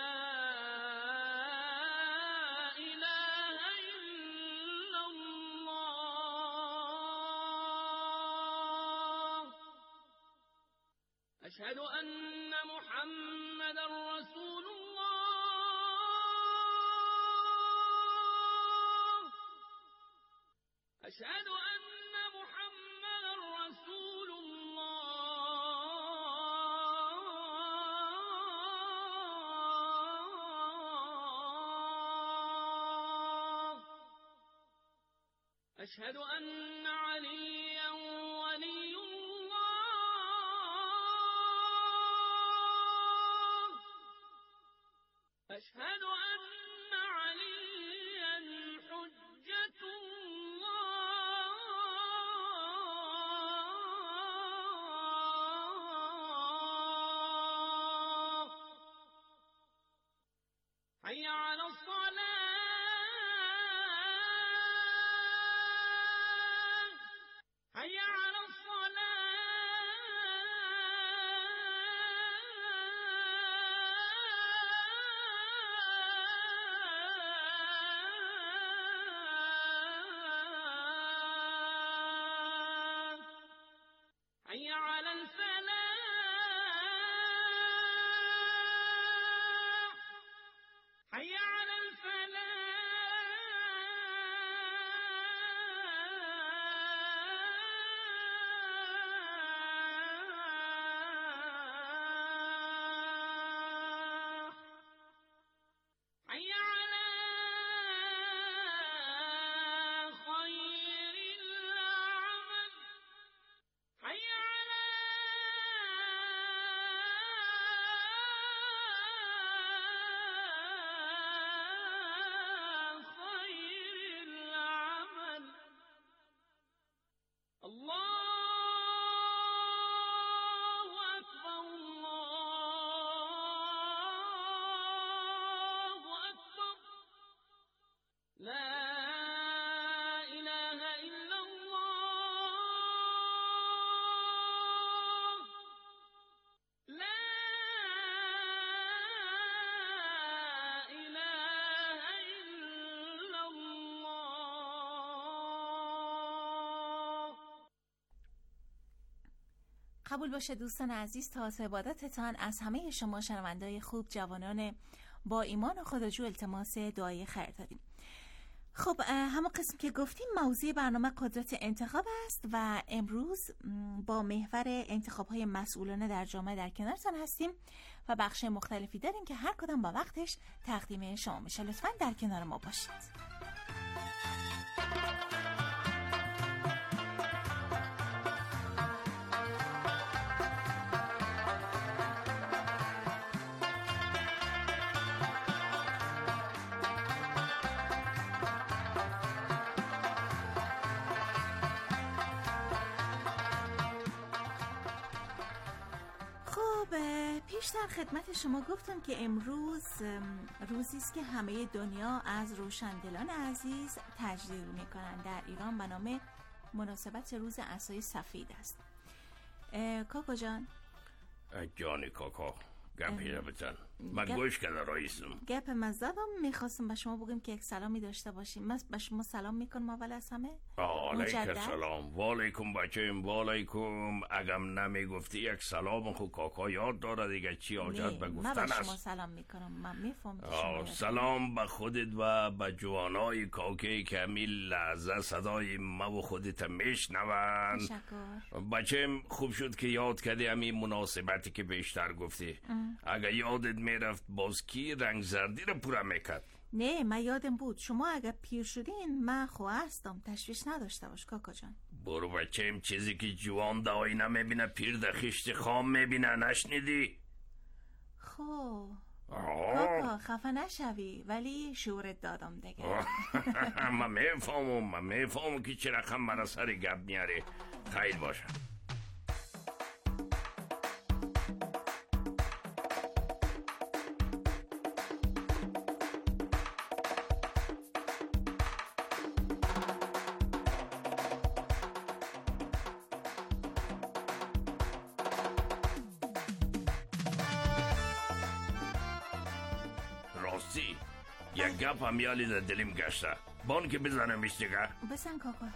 Speaker 17: أشهد أن محمد رسول الله، أشهد أن محمد رسول الله، أشهد أن عليا ولي أشهد أن عليا حجة الله. حي على الصلاة، حي على الصلاة.
Speaker 11: قبول باشه دوستان عزیز، تا عبادتتان از همه شما شنوندای خوب، جوانان با ایمان و خداجو التماس دعای خیر داریم. خب همون قسم که گفتیم موضوع برنامه قدرت انتخاب است و امروز با محور انتخاب‌های مسئولانه در جامعه در کنارتان هستیم و بخش مختلفی داریم که هر کدام با وقتش تقدیم شما میشه. لطفاً در کنار ما باشید. پیش در خدمت شما گفتم که امروز روزی است که همه دنیا از روشندلان عزیز تجلیل می‌کنند در ایران به نام مناسبت روز عصای سفید است. کاکا جان
Speaker 18: جان کاکا گپ پیدا بزن. من گوش کده رایستم
Speaker 11: گپ مزدم میخواستم به شما بگم که یک سلامی داشته باشیم. من به شما سلام میکنم اول از همه.
Speaker 18: علیکم سلام. والیکم بچه‌م. والیکم. اگم نمیگفتی یک سلام خو کاکا یاد داره دیگه، چی حاجت به گفتن است.
Speaker 11: من به شما سلام میکنم. من میفهم.
Speaker 18: سلام به خودت و به جوانای کاکی که همین لحظه صدای ما و خودت میشنون.
Speaker 11: تشکر.
Speaker 18: بچه‌م خوب شد که یاد کردی همین مناسبتی که بیشتر گفتی. اگه یادت میرفت باز کی رنگ زردی رو پورا میکرد؟
Speaker 11: نه من یادم بود. شما اگه پیر شدین من خو هستم، تشویش نداشته باش کاکا جان.
Speaker 18: برو بچه‌م، چیزی که جوان در آینه میبینه پیر در خشت خام میبینه، نشنیدی؟
Speaker 11: خب کاکا خفه نشوی ولی شعورت دادم دیگه.
Speaker 18: من میفهمم من میفهمم که چه رقم مرا سر گپ میاره. خیلی باشه. یک گپ هم یالی در دلیم گشته. بان که بزنمش دیگه.
Speaker 11: بزن کاکا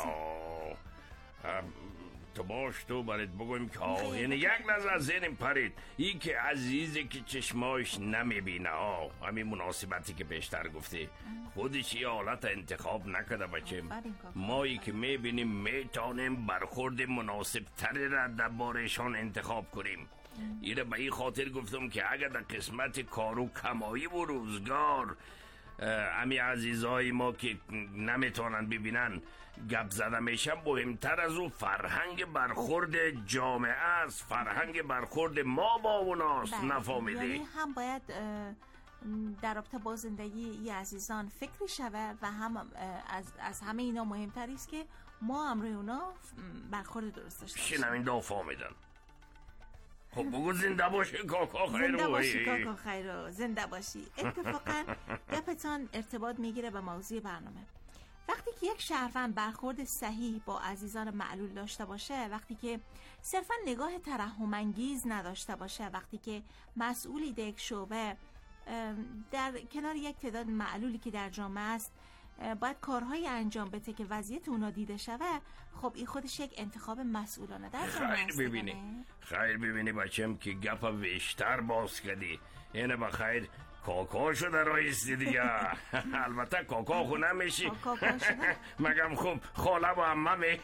Speaker 18: بزن. تو باش تو برات بگویم که آه یعنی یک نظر ذهنم پرید ای که عزیزی که چشماش نمیبینه. آه همین مناسبتی که بیشتر گفتی خودش یه حالت انتخاب نکده بچیم. مایی که میبینیم میتونیم برخورد مناسب تری را در بارشان انتخاب کنیم. ایره به این خاطر گفتم که اگر در قسمت کارو کمایی و روزگار امی عزیزای ما که نمیتونن ببینن گپ زده میشن، مهمتر از او فرهنگ برخورد جامعه است، فرهنگ برخورد ما با اوناست. نفهمیدی؟
Speaker 11: یعنی هم باید در رابطه با زندگی ای عزیزان فکری شوه و هم از, از همه اینا مهمتر است که ما هم روی اونا برخورد درست داشته باشیم.
Speaker 18: شنم این دا فهمیدن. خب بگو زنده باشی کاکا خیرو.
Speaker 11: زنده باشی کاکا خیرو. زنده باشی. اتفاقا گپتان ارتباط میگیره به موضوع برنامه. وقتی که یک شهروند برخورد صحیح با عزیزان معلول داشته باشه، وقتی که صرفا نگاه ترحم انگیز نداشته باشه، وقتی که مسئولی در یک شعبه در کنار یک تعداد معلولی که در جامعه است باید کارهایی انجام بده که وضعیت اونا دیده شوه، خب این خودش یک انتخاب مسئولانه در جامعه است.
Speaker 18: خیر ببینی خیر ببینی بچم که گپ بیشتر باز کردی. اینه بخیر کاکا شده رایستی دیگه. البته کاکا خو نمیشی.
Speaker 11: کاکا شده
Speaker 18: مگم خوب خاله و عمه.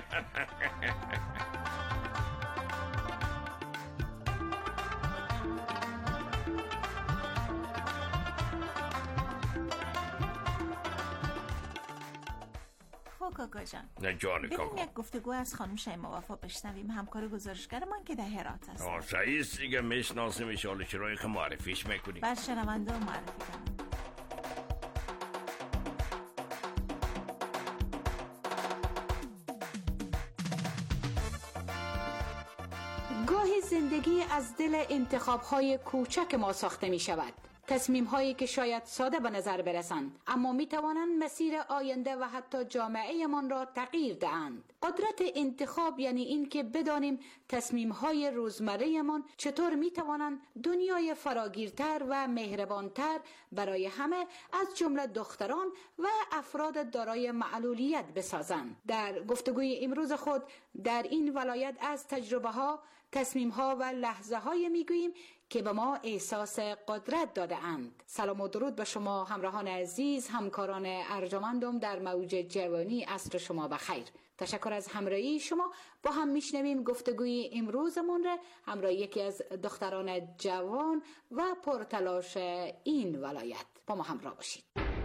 Speaker 11: کاکا جان
Speaker 18: نه جان کاکا.
Speaker 11: یک گفتگو از خانم شیما وفا بشنویم، همکار گزارشگر من که در هرات هست.
Speaker 18: آه صحیح دیگه میشناسیمش، حالا چرا که معرفیش میکنی؟
Speaker 11: بر شنونده معرفی کنم.
Speaker 19: گاهی زندگی از دل انتخاب‌های کوچک ما ساخته می شود. تصمیم هایی که شاید ساده به نظر برسند اما می توانند مسیر آینده و حتی جامعه من را تغییر دهند. قدرت انتخاب یعنی این که بدانیم تصمیم های روزمره من چطور می توانند دنیای فراگیرتر و مهربانتر برای همه از جمله دختران و افراد دارای معلولیت بسازند. در گفتگوی امروز خود در این ولایت از تجربه ها، تصمیم ها و لحظه های می گوییم که به ما احساس قدرت داده اند. سلام و درود به شما همراهان عزیز، همکاران ارجمندم در موج جوانی. عصر شما بخیر. تشکر از همراهی شما. با هم میشنویم گفتگوی امروزمون را همراه یکی از دختران جوان و پرتلاش این ولایت. با ما همراه باشید.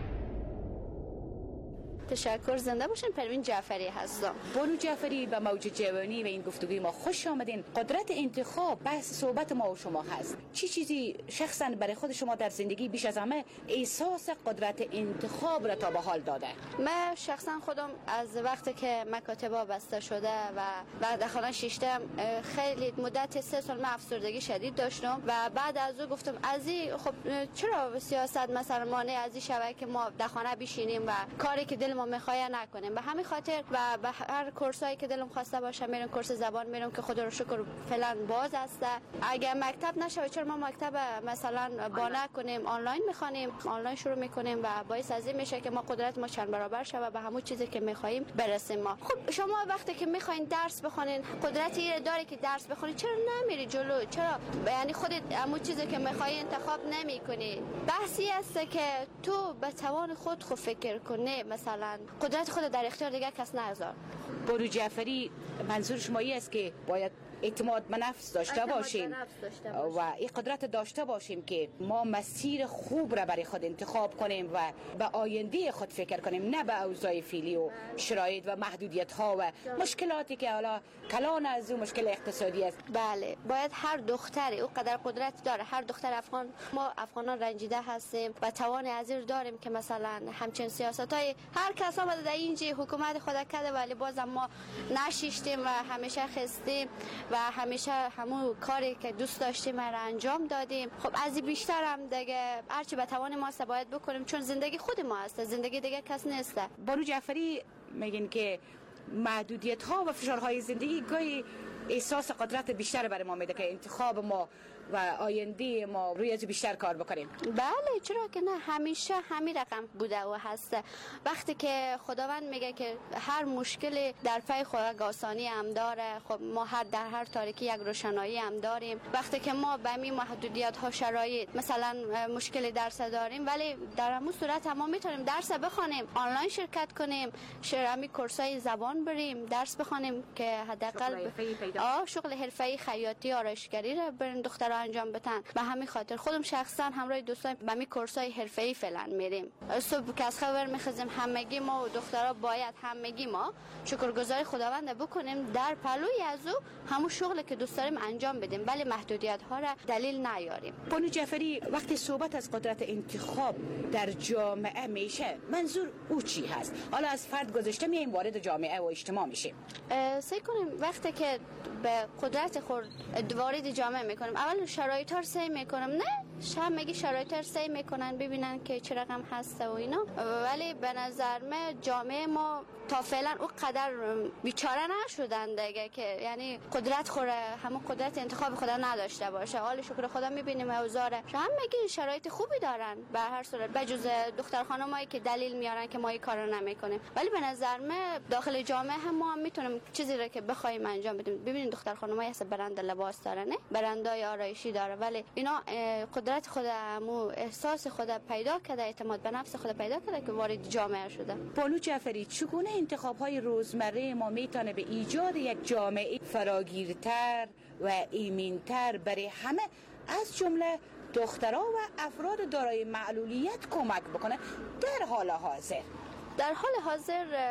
Speaker 20: تشکر. زنده باشین. پروین جعفری هستم.
Speaker 19: بانو جعفری، به موج جوانی و این گفتگوی ما خوش آمدین. قدرت انتخاب بحث صحبت ما و شما هست. چی چیزی شخصا برای خود شما در زندگی بیش از همه احساس قدرت انتخاب را تا به حال داده؟
Speaker 20: من شخصا خودم از وقتی که مکاتبا بسته شده و بعد خانه شیشتم خیلی مدت سه سال من افسردگی شدید داشتم و بعد از او گفتم ازی خب چرا سیاست مثلا مانع ازی شوه که ما در خانه بشینیم و کاری که دل ما میخواد نکنیم. به همین خاطر و به هر کورسایی که دلم خواسته باشه میرم، کورس زبان میرم که خدا رو شکر فعلا باز هسته. اگه مکتب نشه چرا ما مکتب مثلا با نکنیم، آنلاین میخوانیم، آنلاین شروع میکنیم و باعث از این میشه که ما قدرت ما چند برابر شه و به همون چیزی که میخوایم برسیم. ما خب شما وقتی که میخواین درس بخونین قدرتی داره که درس بخونین، چرا نمیری جلو؟ چرا یعنی خودت همون چیزی که میخوای انتخاب نمیکنی؟ بحثی است که تو به توان خود خود فکر کنی، مثلا قدرت خود در اختیار دیگر کس نگذار.
Speaker 19: بانو جعفری، منظور شما این است که باید اعتماد به نفس داشته باشیم و این قدرت داشته باشیم که ما مسیر خوب را برای خود انتخاب کنیم و به آینده خود فکر کنیم، نه به اوضاع فعلی و شرایط و محدودیت ها و مشکلاتی که حالا کلان از اون مشکل اقتصادی است.
Speaker 20: بله، باید هر دختری او قدر قدرت داره. هر دختر افغان، ما افغانان رنجیده هستیم و توان عزیر داریم که مثلا همچین سیاستای هر کس آمده در اینجا حکومت خود کرده ولی باز ما نشیشتیم و همیشه خستیم و همیشه همون کاری که دوست داشتیم را انجام دادیم. خب از این بیشتر هم دیگه هرچی به توان ما است باید بکنیم، چون زندگی خود ما است، زندگی دیگه کس نیست.
Speaker 19: بانو جعفری میگن که محدودیت ها و فشارهای زندگی گاهی احساس قدرت بیشتر برای ما میده که انتخاب ما و آینده ما روی از بیشتر کار بکنیم.
Speaker 20: بله، چرا که نه، همیشه همین رقم بوده و هست. وقتی که خداوند میگه که هر مشکل در پی خود آسانی هم داره، خب ما هر در هر تاریکی یک روشنایی هم داریم. وقتی که ما به همین محدودیت ها شرایط مثلا مشکل درس داریم ولی در همون صورت هم ما میتونیم درس بخونیم، آنلاین شرکت کنیم، شرمی کورسای زبان بریم، درس بخونیم که حداقل آه شغل حرفه‌ای خیاطی آرایشگری رو بریم دخترها انجام بدن. به همین خاطر خودم شخصا همراه دوستان به همین کورسای حرفه‌ای فعلا میریم. صبح که از خبر میخزیم همگی ما و دخترها باید همگی ما شکرگزاری خداوند بکنیم، در پلوی از او همون شغلی که دوست داریم انجام بدیم ولی محدودیت ها را دلیل نیاریم.
Speaker 19: بانو جعفری، وقتی صحبت از قدرت انتخاب در جامعه میشه منظور او چی هست؟ حالا از فرد گذشته میایم وارد جامعه و اجتماع میشیم.
Speaker 20: سعی کنیم وقتی که به قدرت خود وارد جامعه میکنیم اول شرایط ها سعی میکنم، نه همگی شرایط ها سعی میکنن ببینن که چه رقم هست و اینا، ولی به نظر من جامعه ما تا فعلا او قدر بیچاره نشدن دیگه که یعنی قدرت خوره همون قدرت انتخاب خدا نداشته باشه. حال شکر خدا میبینیم اوزاره همگی شرایط خوبی دارن به هر صورت، بجز دختر خانمایی که دلیل میارن که ما این کارو نمیکنیم. ولی به نظر من داخل جامعه هم ما هم میتونیم چیزی رو که بخوایم انجام بدیم. ببینید دختر خانمایی هست برند لباس داره، نه برندای آرایشی داره، ولی اینا قدرت خودمو احساس خود پیدا کرده، اعتماد به نفس خود پیدا کرده که وارد جامعه شده.
Speaker 19: بانو جعفری، چگونه انتخاب‌های روزمره ما میتونه به ایجاد یک جامعه فراگیرتر و ایمن‌تر برای همه از جمله دخترها و افراد دارای معلولیت کمک بکنه در حال حاضر؟
Speaker 20: در حال حاضر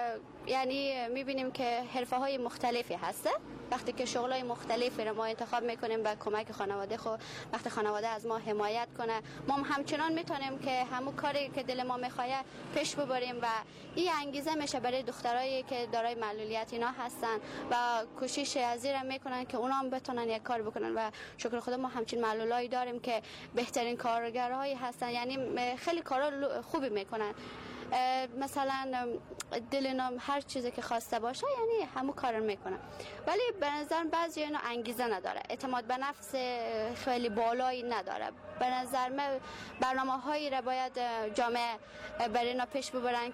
Speaker 20: یعنی میبینیم که حرفه های مختلفی هسته. وقتی که شغل های مختلفی رو ما انتخاب میکنیم با کمک خانواده خود، وقتی خانواده از ما حمایت کنه، ما همچنان میتونیم که همون کاری که دل ما میخواد پیش ببریم و این انگیزه میشه برای دخترایی که دارای معلولیت اینا هستن و کوشش ازیر میکنن که اونا هم بتونن یک کار بکنن. و شکر خدا ما همچین معلولایی داریم که بهترین کارگرهایی هستن، یعنی خیلی کارا خوبی میکنن. مثلا دلنام هر چیزی که خواسته باشه یعنی همون کار میکنه، ولی به نظر بعضی اینا انگیزه نداره، اعتماد به نفس خیلی بالایی نداره. به نظر من برنامه هایی را باید جامعه برای اینا پیش ببرن